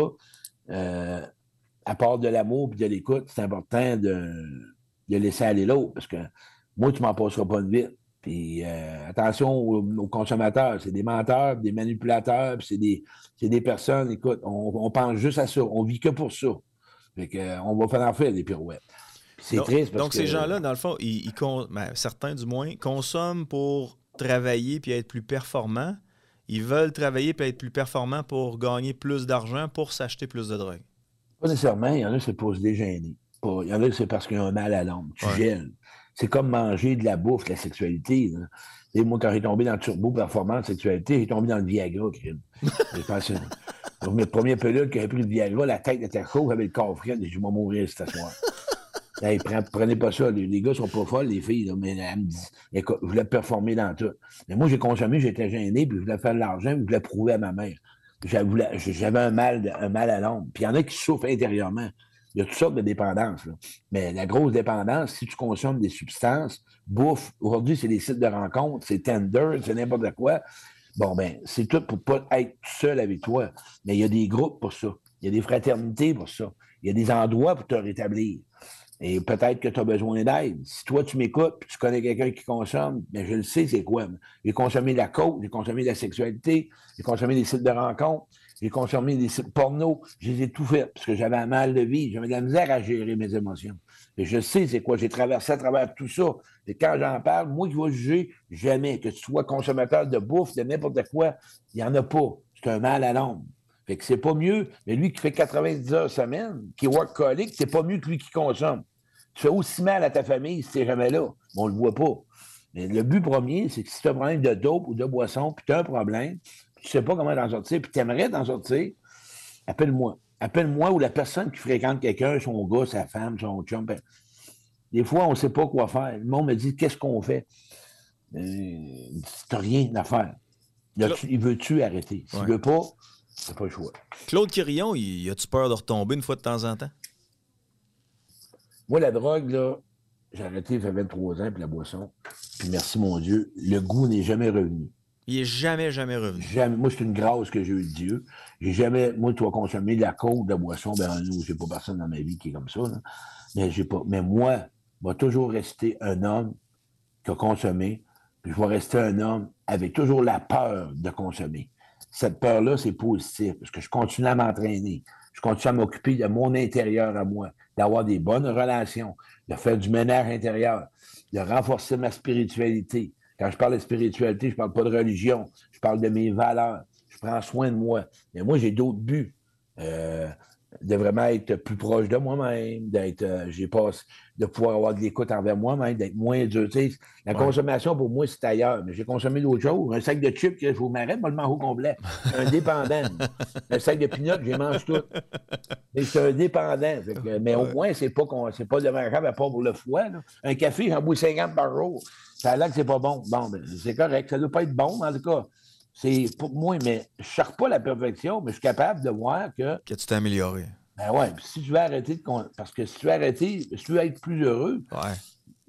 euh, à part de l'amour et de l'écoute, c'est important de, de laisser aller l'autre. Parce que moi, tu ne m'en passeras pas une vite. Puis euh, attention aux, aux consommateurs. C'est des menteurs, des manipulateurs, puis c'est des, c'est des personnes, écoute, on, on pense juste à ça. On vit que pour ça. Fait que, euh, on va faire en faire des pirouettes. C'est donc, triste parce donc que... ces gens-là, dans le fond, ils, ils con... ben, certains du moins, consomment pour travailler puis être plus performants. Ils veulent travailler puis être plus performants pour gagner plus d'argent pour s'acheter plus de drogue. Pas nécessairement. Il y en a, c'est pour se dégêner. Il y en a, c'est parce qu'ils ont un mal à l'ombre. Tu ouais. gèles. C'est comme manger de la bouffe, la sexualité. Là. Et moi, quand j'ai tombé dans le turbo performance sexualité, j'ai tombé dans le Viagra. J'ai pensé... Donc, mes premiers pilotes qui avaient pris le Viagra, la tête était chaude, j'avais le corps frais, je vais mourir cette soir. Hey, prenez pas ça, les, les gars sont pas folles, les filles, là, mais elle me dit, écoute, je voulais performer dans tout. Mais moi, j'ai consommé, j'étais gêné, puis je voulais faire de l'argent, puis je voulais prouver à ma mère. J'avais, j'avais un mal, un mal à l'ombre. Puis il y en a qui souffrent intérieurement. Il y a toutes sortes de dépendances. Là. Mais la grosse dépendance, si tu consommes des substances, bouffe, aujourd'hui, c'est des sites de rencontres, c'est Tinder, c'est n'importe quoi. Bon, ben, c'est tout pour pas être seul avec toi. Mais il y a des groupes pour ça. Il y a des fraternités pour ça. Il y a des endroits pour te rétablir. Et peut-être que tu as besoin d'aide. Si toi, tu m'écoutes, puis tu connais quelqu'un qui consomme, bien, je le sais, c'est quoi. J'ai consommé de la coke, j'ai consommé de la sexualité, j'ai consommé des sites de rencontres, j'ai consommé des sites porno, je les ai tout fait, parce que j'avais un mal de vie, j'avais de la misère à gérer mes émotions. Et je sais c'est quoi, j'ai traversé à travers tout ça. Et quand j'en parle, moi qui vais juger, jamais, que tu sois consommateur de bouffe, de n'importe quoi, il n'y en a pas. C'est un mal à l'ombre. Fait que c'est pas mieux, mais lui qui fait quatre-vingt-dix heures semaine, qui est workaholic, c'est pas mieux que lui qui consomme. Tu fais aussi mal à ta famille si tu n'es jamais là. Mais on ne le voit pas. Mais le but premier, c'est que si tu as un problème de dope ou de boisson, puis tu as un problème, puis tu ne sais pas comment t'en sortir, puis tu aimerais t'en sortir, appelle-moi. Appelle-moi ou la personne qui fréquente quelqu'un, son gars, sa femme, son chum. Des fois, on ne sait pas quoi faire. Le monde me dit, qu'est-ce qu'on fait? Euh, tu n'as rien à faire. Là, tu, il veut-tu arrêter? S'il ne ouais. veut pas, c'est pas le choix. Claude Quirillon, il a-tu peur de retomber une fois de temps en temps? Moi, la drogue, là, j'ai arrêté, il fait vingt-trois ans, puis la boisson. Puis merci, mon Dieu, le goût n'est jamais revenu. Il n'est jamais, jamais revenu. Jamais. Moi, c'est une grâce que j'ai eue de Dieu. J'ai jamais, moi, tu vas consommer de la coke, de la boisson, ben nous, j'ai pas personne dans ma vie qui est comme ça, là. Mais j'ai pas. Mais moi, je vais toujours rester un homme qui a consommé, puis je vais rester un homme avec toujours la peur de consommer. Cette peur-là, c'est positif, parce que je continue à m'entraîner. Je continue à m'occuper de mon intérieur à moi, d'avoir des bonnes relations, de faire du ménage intérieur, de renforcer ma spiritualité. Quand je parle de spiritualité, je ne parle pas de religion, je parle de mes valeurs. Je prends soin de moi. Mais moi, j'ai d'autres buts. Euh, de vraiment être plus proche de moi-même, d'être, euh, j'ai pas, de pouvoir avoir de l'écoute envers moi-même, d'être moins dur. Tu sais, la ouais. consommation, pour moi, c'est ailleurs. Mais j'ai consommé d'autres choses. Un sac de chips, que je vous m'arrête, moi, le mange au complet. C'est un dépendant. Un sac de peanuts, je les mange tout. Mais c'est un dépendant. Fait que, mais ouais. au moins, c'est pas, c'est pas dommageable à part pour le foie. Là. Un café, j'en bois cinquante par jour. Ça a l'air que c'est pas bon. Bon, ben, c'est correct. Ça doit pas être bon, en tout cas. C'est pour moi, mais je ne cherche pas la perfection, mais je suis capable de voir que... Que tu t'es amélioré. Ben ouais, si tu veux arrêter de... Parce que si tu veux arrêter, si tu veux être plus heureux, ouais.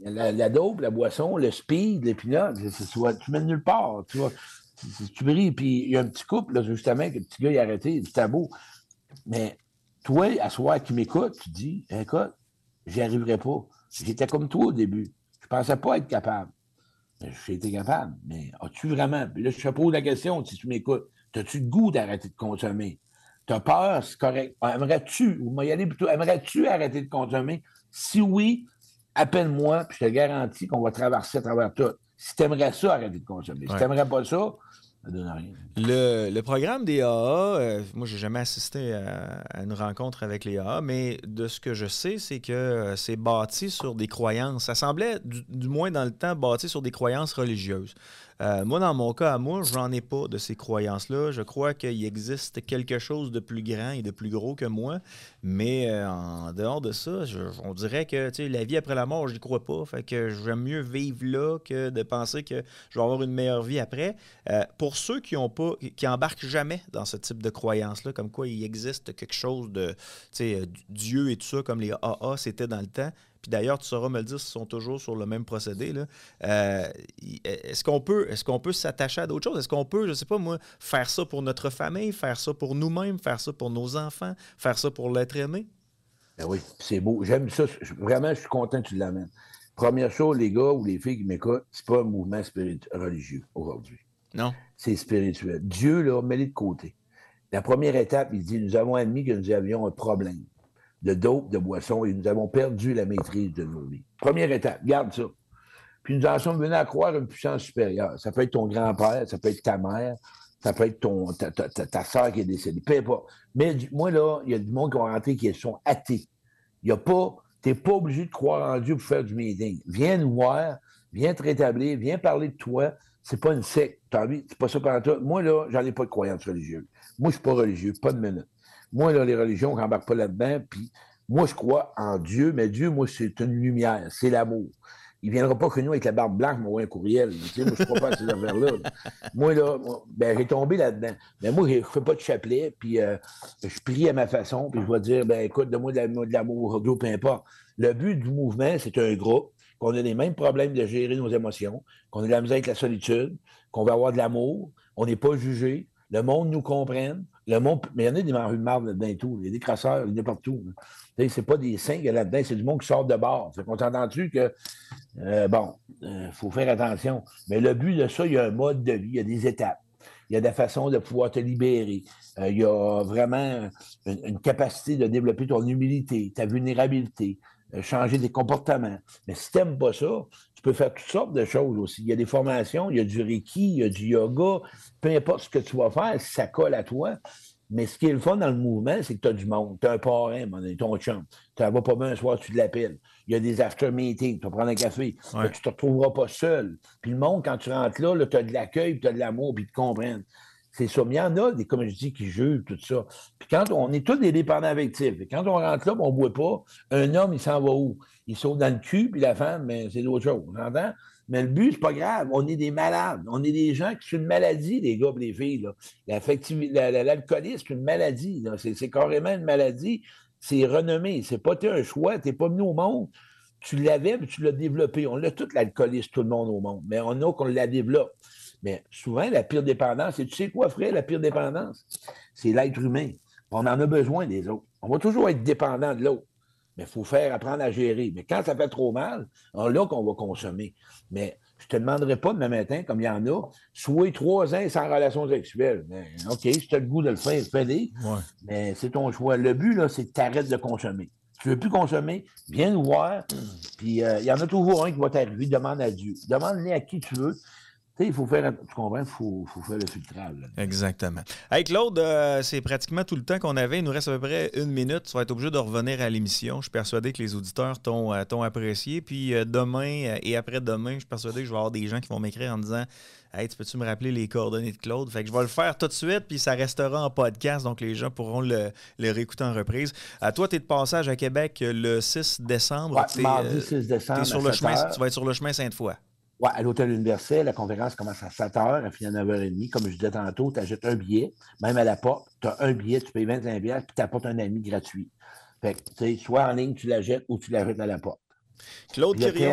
La, la dope, la boisson, le speed, l'épinard, tu mènes nulle part. Tu vois, tu brilles, puis il y a un petit couple, là, justement, que le petit gars il a arrêté, il dit t'as beau. Mais toi, à soir, qui m'écoute, tu dis, écoute, j'y arriverai pas. J'étais comme toi au début. Je pensais pas être capable. J'ai été capable. Mais as-tu vraiment. Puis là, je te pose la question, si tu m'écoutes, as-tu le goût d'arrêter de consommer? T'as peur, c'est correct. Aimerais-tu, ou moi y aller plutôt, aimerais-tu arrêter de consommer? Si oui, appelle-moi, puis je te garantis qu'on va traverser à travers tout. Si tu aimerais ça, arrêter de consommer. Si ouais. tu n'aimerais pas ça, ça ne donne rien. Le, le programme des A A, euh, moi, j'ai jamais assisté à, à une rencontre avec les A A, mais de ce que je sais, c'est que euh, c'est bâti sur des croyances. Ça semblait, du, du moins dans le temps, bâti sur des croyances religieuses. Euh, moi, dans mon cas, à moi, j'en ai pas de ces croyances-là. Je crois qu'il existe quelque chose de plus grand et de plus gros que moi, mais euh, en dehors de ça, je, on dirait que la vie après la mort, je n'y crois pas. Fait que j'aime mieux vivre là que de penser que je vais avoir une meilleure vie après. Euh, pour ceux qui ont pas, qui embarquent jamais dans ce type de croyances-là, comme quoi il existe quelque chose de, tu sais, Dieu et tout ça, comme les A A, c'était dans le temps. Puis d'ailleurs, tu sauras me le dire s'ils sont toujours sur le même procédé. Là. Euh, est-ce qu'on peut, est-ce qu'on peut s'attacher à d'autres choses? Est-ce qu'on peut, je ne sais pas moi, faire ça pour notre famille, faire ça pour nous-mêmes, faire ça pour nos enfants, faire ça pour l'être aimé? Ben oui, c'est beau. J'aime ça. Vraiment, je suis content que tu l'amènes. Première chose, les gars ou les filles qui m'écoutent, c'est pas un mouvement spirituel religieux aujourd'hui. Non. C'est spirituel. Dieu, là, mets-le de côté. La première étape, il dit, nous avons admis que nous avions un problème de dope, de boisson, et nous avons perdu la maîtrise de nos vies. Première étape, garde ça. Puis nous en sommes venus à croire une puissance supérieure. Ça peut être ton grand-père, ça peut être ta mère, ça peut être ton, ta, ta, ta, ta soeur qui est décédée, peu importe. Mais moi, là, il y a du monde qui va rentrer qui sont athées. Il y a pas, t'es pas obligé de croire en Dieu pour faire du meeting. Viens nous voir, viens te rétablir, viens parler de toi. C'est pas une secte, t'as envie, c'est pas ça pendant toi. Moi, là, j'en ai pas de croyance religieuse. Moi, je suis pas religieux, pas de minute. Moi, là, les religions, je n'embarque pas là-dedans. Puis, moi, je crois en Dieu, mais Dieu, moi, c'est une lumière, c'est l'amour. Il ne viendra pas que nous, avec la barbe blanche, m'envoyer un courriel. Tu sais, moi, je ne crois pas à ces affaires-là. Moi, là, ben, j'ai tombé là-dedans. Mais moi, je ne fais pas de chapelet, puis euh, je prie à ma façon, puis je vais dire, ben, écoute, donne-moi de l'amour, peu importe. Le but du mouvement, c'est un groupe, qu'on a les mêmes problèmes de gérer nos émotions, qu'on a de la misère avec la solitude, qu'on va avoir de l'amour, on n'est pas jugé, le monde nous comprenne. Le monde, mais il y en a des marrues de marde là-dedans et tout. Il y a des crasseurs, il y en a partout. C'est pas des saints qu'il y a là-dedans, c'est du monde qui sort de bord. Fait qu'on s'entend-tu que, euh, bon, il euh, faut faire attention. Mais le but de ça, il y a un mode de vie, il y a des étapes. Il y a des façons de pouvoir te libérer. Euh, il y a vraiment une, une capacité de développer ton humilité, ta vulnérabilité, euh, changer des comportements. Mais si tu n'aimes pas ça, tu peux faire toutes sortes de choses aussi. Il y a des formations, il y a du Reiki, il y a du yoga, peu importe ce que tu vas faire, si ça colle à toi. Mais ce qui est le fun dans le mouvement, c'est que tu as du monde. Tu as un parrain, ton chum. Tu ne vas pas bien un soir, tu l'appelles. Il y a des after-meetings, tu vas prendre un café. Ouais. Tu ne te retrouveras pas seul. Puis le monde, quand tu rentres là, là tu as de l'accueil, tu as de l'amour, puis ils te comprennent. C'est ça. Mais il y en a, des, comme je dis, qui jugent tout ça. Puis quand on est tous des dépendants affectifs, et quand on rentre là, on ne boit pas, un homme, il s'en va où? Il saute dans le cul, puis la femme, mais c'est d'autres choses. On entend? Mais le but, c'est pas grave. On est des malades. On est des gens qui sont une maladie, les gars et les filles. L'alcoolisme, la, la, c'est une maladie. C'est, c'est carrément une maladie. C'est renommé. C'est pas un choix. Tu n'es pas venu au monde. Tu l'avais, mais tu l'as développé. On l'a tout, l'alcoolisme, tout le monde au monde. Mais on a qu'on la développe. Mais souvent, la pire dépendance, et tu sais quoi, frère, la pire dépendance? C'est l'être humain. On en a besoin des autres. On va toujours être dépendant de l'autre. Mais il faut faire apprendre à gérer. Mais quand ça fait trop mal, c'est là qu'on va consommer. Mais je ne te demanderai pas demain matin, comme il y en a, soit trois ans sans relation sexuelle. Mais, OK, si tu as le goût de le faire, fais-le. Ouais. Mais c'est ton choix. Le but, là, c'est que tu arrêtes de consommer. Tu ne veux plus consommer, viens nous voir. Puis euh, il y en a toujours un qui va t'arriver, demande à Dieu. Demande-le à qui tu veux. Tu sais, il faut faire, tu comprends, il faut, faut faire le filtrage. Là. Exactement. Hey Claude, euh, c'est pratiquement tout le temps qu'on avait. Il nous reste à peu près une minute. Tu vas être obligé de revenir à l'émission. Je suis persuadé que les auditeurs t'ont, euh, t'ont apprécié. Puis euh, demain euh, et après-demain, je suis persuadé que je vais avoir des gens qui vont m'écrire en disant « Hey, tu peux-tu me rappeler les coordonnées de Claude? » Fait que je vais le faire tout de suite, puis ça restera en podcast, donc les gens pourront le, le réécouter en reprise. À toi, tu es de passage à Québec le six décembre. Ouais, t'es, mardi six décembre. T'es sur le chemin, tu vas être sur le chemin Sainte-Foy. Oui, à l'Hôtel Universel, la conférence commence à sept heures, elle finit à neuf heures trente. Comme je disais tantôt, tu achètes un billet, même à la porte, tu as un billet, tu payes vingt-cinq dollars, puis tu apportes un ami gratuit. Fait que, tu sais, soit en ligne, tu l'achètes ou tu l'achètes à la porte. Claude le thème,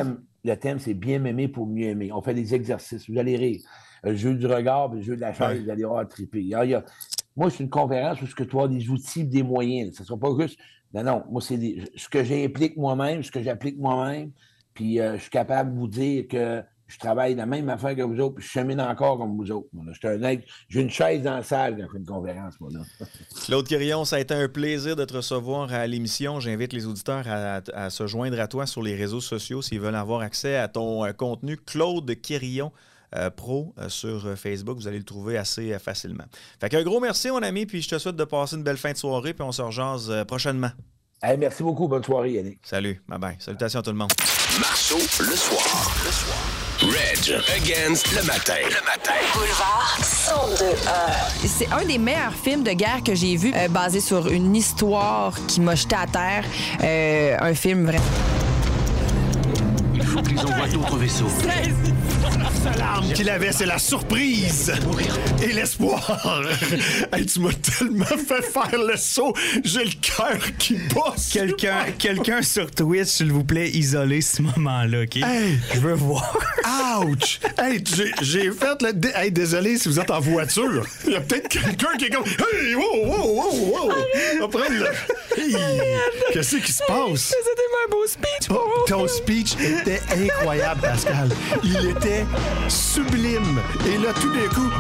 le thème, c'est bien m'aimer pour mieux aimer. On fait des exercices, vous allez rire. Le jeu du regard, le jeu de la chaise, ouais. Vous allez voir triper. Il y a, il y a... Moi, c'est une conférence où tu as des outils, des moyens. Ça ne sera pas juste... Non, non, moi, c'est des... ce que j'implique moi-même, ce que j'applique moi-même, puis euh, je suis capable de vous dire que je travaille la même affaire que vous autres, puis je chemine encore comme vous autres. J'ai un aigle, j'ai une chaise dans la salle quand je fais une conférence, moi, là. Claude Quirillon, ça a été un plaisir de te recevoir à l'émission. J'invite les auditeurs à, à se joindre à toi sur les réseaux sociaux s'ils veulent avoir accès à ton euh, contenu. Claude Quirillon. Euh, pro euh, sur euh, Facebook, vous allez le trouver assez euh, facilement. Fait qu'un gros merci, mon ami, puis je te souhaite de passer une belle fin de soirée, puis on se rejase euh, prochainement. Hey, merci beaucoup, bonne soirée, Yannick. Salut, bye bye. Salutations à tout le monde. Marceau, le soir. Le soir. Reg against le matin. Le matin. Boulevard cent deux un. C'est un des meilleurs films de guerre que j'ai vu, euh, basé sur une histoire qui m'a jeté à terre. Euh, un film vraiment... Il faut qu'ils envoient d'autres vaisseaux. L'arme qu'il avait, c'est la surprise et l'espoir. Hey, tu m'as tellement fait faire le saut, j'ai le cœur qui bosse. Quelqu'un, quelqu'un sur Twitch, s'il vous plaît, isolez ce moment-là, OK? Hey, je veux voir. Ouch! Hey, j'ai, j'ai fait le... Dé... Hey, désolé si vous êtes en voiture. Il y a peut-être quelqu'un qui est comme... Hey, wow, wow, wow, wow! On va prendre le... Hey, qu'est-ce qui se passe? C'était un beau speech. Oh, ton speech était incroyable, Pascal. Il était sublime. Et là, tout d'un coup...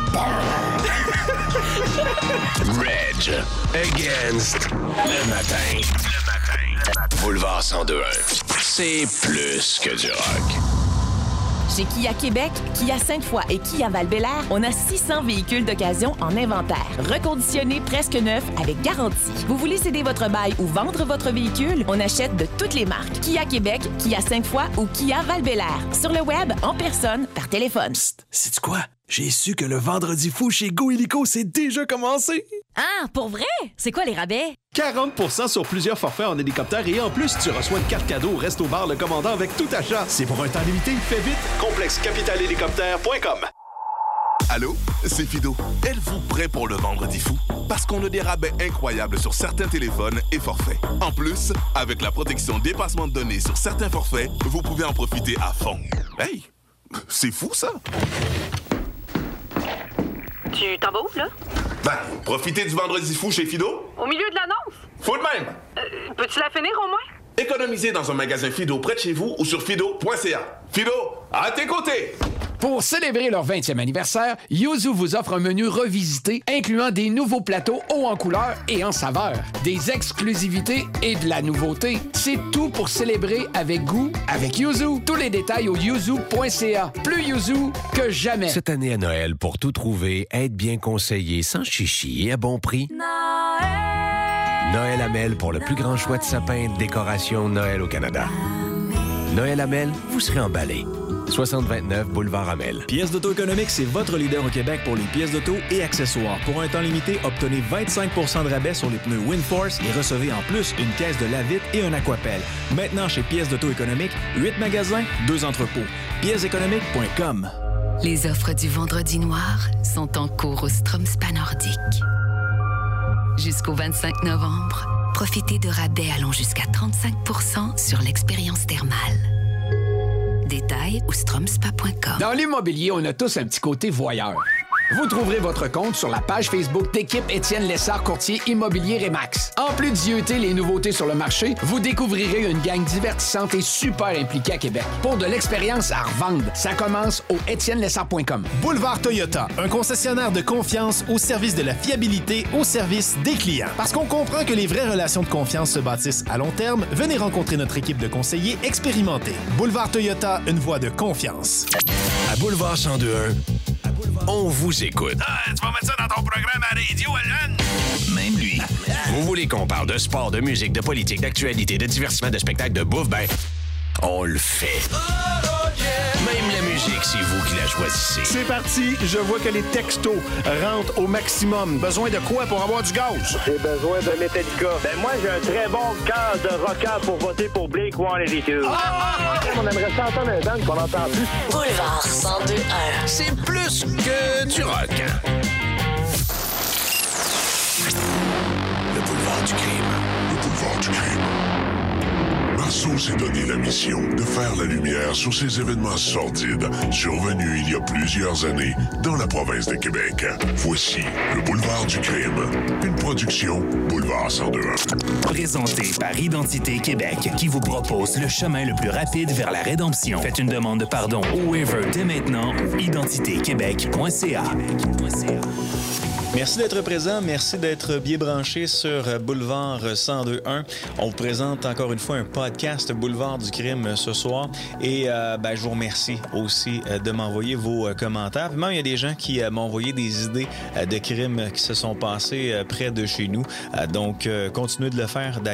Reg against le matin. Le matin. Boulevard cent deux un. C'est plus que du rock. Chez Kia Québec, Kia Sainte-Foy et Kia Val-Bélair, on a six cents véhicules d'occasion en inventaire. Reconditionnés presque neufs avec garantie. Vous voulez céder votre bail ou vendre votre véhicule? On achète de toutes les marques. Kia Québec, Kia Sainte-Foy ou Kia Val-Bélair. Sur le web, en personne, par téléphone. Psst, sais-tu quoi? J'ai su que le vendredi fou chez Go Illico s'est déjà commencé. Ah, pour vrai? C'est quoi les rabais? quarante pour cent sur plusieurs forfaits en hélicoptère et en plus, tu reçois une carte cadeau au Resto Bar Le Commandant avec tout achat. C'est pour un temps limité. Fais vite. complexe capital hélicoptère point com. Allô, c'est Fido. Êtes-vous prêt pour le vendredi fou? Parce qu'on a des rabais incroyables sur certains téléphones et forfaits. En plus, avec la protection dépassement de données sur certains forfaits, vous pouvez en profiter à fond. Hey, c'est fou ça! Tu t'en vas où, là? Ben, profitez du vendredi fou chez Fido. Au milieu de l'annonce? Faut de même! Euh, peux-tu la finir, au moins? Économisez dans un magasin Fido près de chez vous ou sur fido point c a. Fido, à tes côtés! Pour célébrer leur vingtième anniversaire, Yuzu vous offre un menu revisité incluant des nouveaux plateaux hauts en couleur et en saveur, des exclusivités et de la nouveauté. C'est tout pour célébrer avec goût avec Yuzu. Tous les détails au yuzu point c a. Plus Yuzu que jamais. Cette année à Noël, pour tout trouver, être bien conseillé, sans chichi et à bon prix. Noël! Noël Hamel pour le plus grand choix de sapins et de décoration Noël au Canada. Noël Hamel, vous serez emballé. soixante vingt-neuf boulevard Hamel. Pièces d'auto économique, c'est votre leader au Québec pour les pièces d'auto et accessoires. Pour un temps limité, obtenez vingt-cinq pour cent de rabais sur les pneus Winforce et recevez en plus une caisse de lave-vite et un aquapelle. Maintenant, chez Pièces d'auto économique, huit magasins, deux entrepôts. pièces économiques point com. Les offres du Vendredi noir sont en cours au Strom Spa Nordique. Jusqu'au vingt-cinq novembre, profitez de rabais allant jusqu'à trente-cinq pour cent sur l'expérience thermale. Détails au stromspa point com. Dans l'immobilier, on a tous un petit côté voyeur. Vous trouverez votre compte sur la page Facebook d'équipe Étienne Lessard Courtier Immobilier Remax. En plus d'yeuter les nouveautés sur le marché, vous découvrirez une gang divertissante et super impliquée à Québec. Pour de l'expérience à revendre, ça commence au étienne lessard point com. Boulevard Toyota, un concessionnaire de confiance au service de la fiabilité au service des clients. Parce qu'on comprend que les vraies relations de confiance se bâtissent à long terme, venez rencontrer notre équipe de conseillers expérimentés. Boulevard Toyota, une voie de confiance. À Boulevard cent deux un, on vous écoute. Ah, tu vas mettre ça dans ton programme à radio, Alan? Même lui. Vous voulez qu'on parle de sport, de musique, de politique, d'actualité, de divertissement, de spectacle, de bouffe? Ben, on le fait. Même la musique, c'est vous qui la choisissez. C'est parti, je vois que les textos rentrent au maximum. Besoin de quoi pour avoir du gaz? J'ai besoin de Metallica. Ben moi, j'ai un très bon cœur de rocker pour voter pour Blink cent quatre-vingt-deux. Ah, ah, ah, on aimerait ça entendre un band qu'on n'entend plus. Boulevard cent deux un. C'est plus que du rock. Le boulevard du crime. Le boulevard du crime. Marceau s'est donné la mission de faire la lumière sur ces événements sordides survenus il y a plusieurs années dans la province de Québec. Voici le Boulevard du Crime, une production Boulevard cent deux un. Présenté par Identité Québec, qui vous propose le chemin le plus rapide vers la rédemption. Faites une demande de pardon au waiver dès maintenant au identité québec point c a. Merci d'être présent, merci d'être bien branché sur Boulevard cent deux un. On vous présente encore une fois un podcast Boulevard du Crime ce soir et euh, ben, je vous remercie aussi de m'envoyer vos commentaires. Puis même, il y a des gens qui euh, m'ont envoyé des idées euh, de crimes qui se sont passés euh, près de chez nous. Euh, donc, euh, continuez de le faire.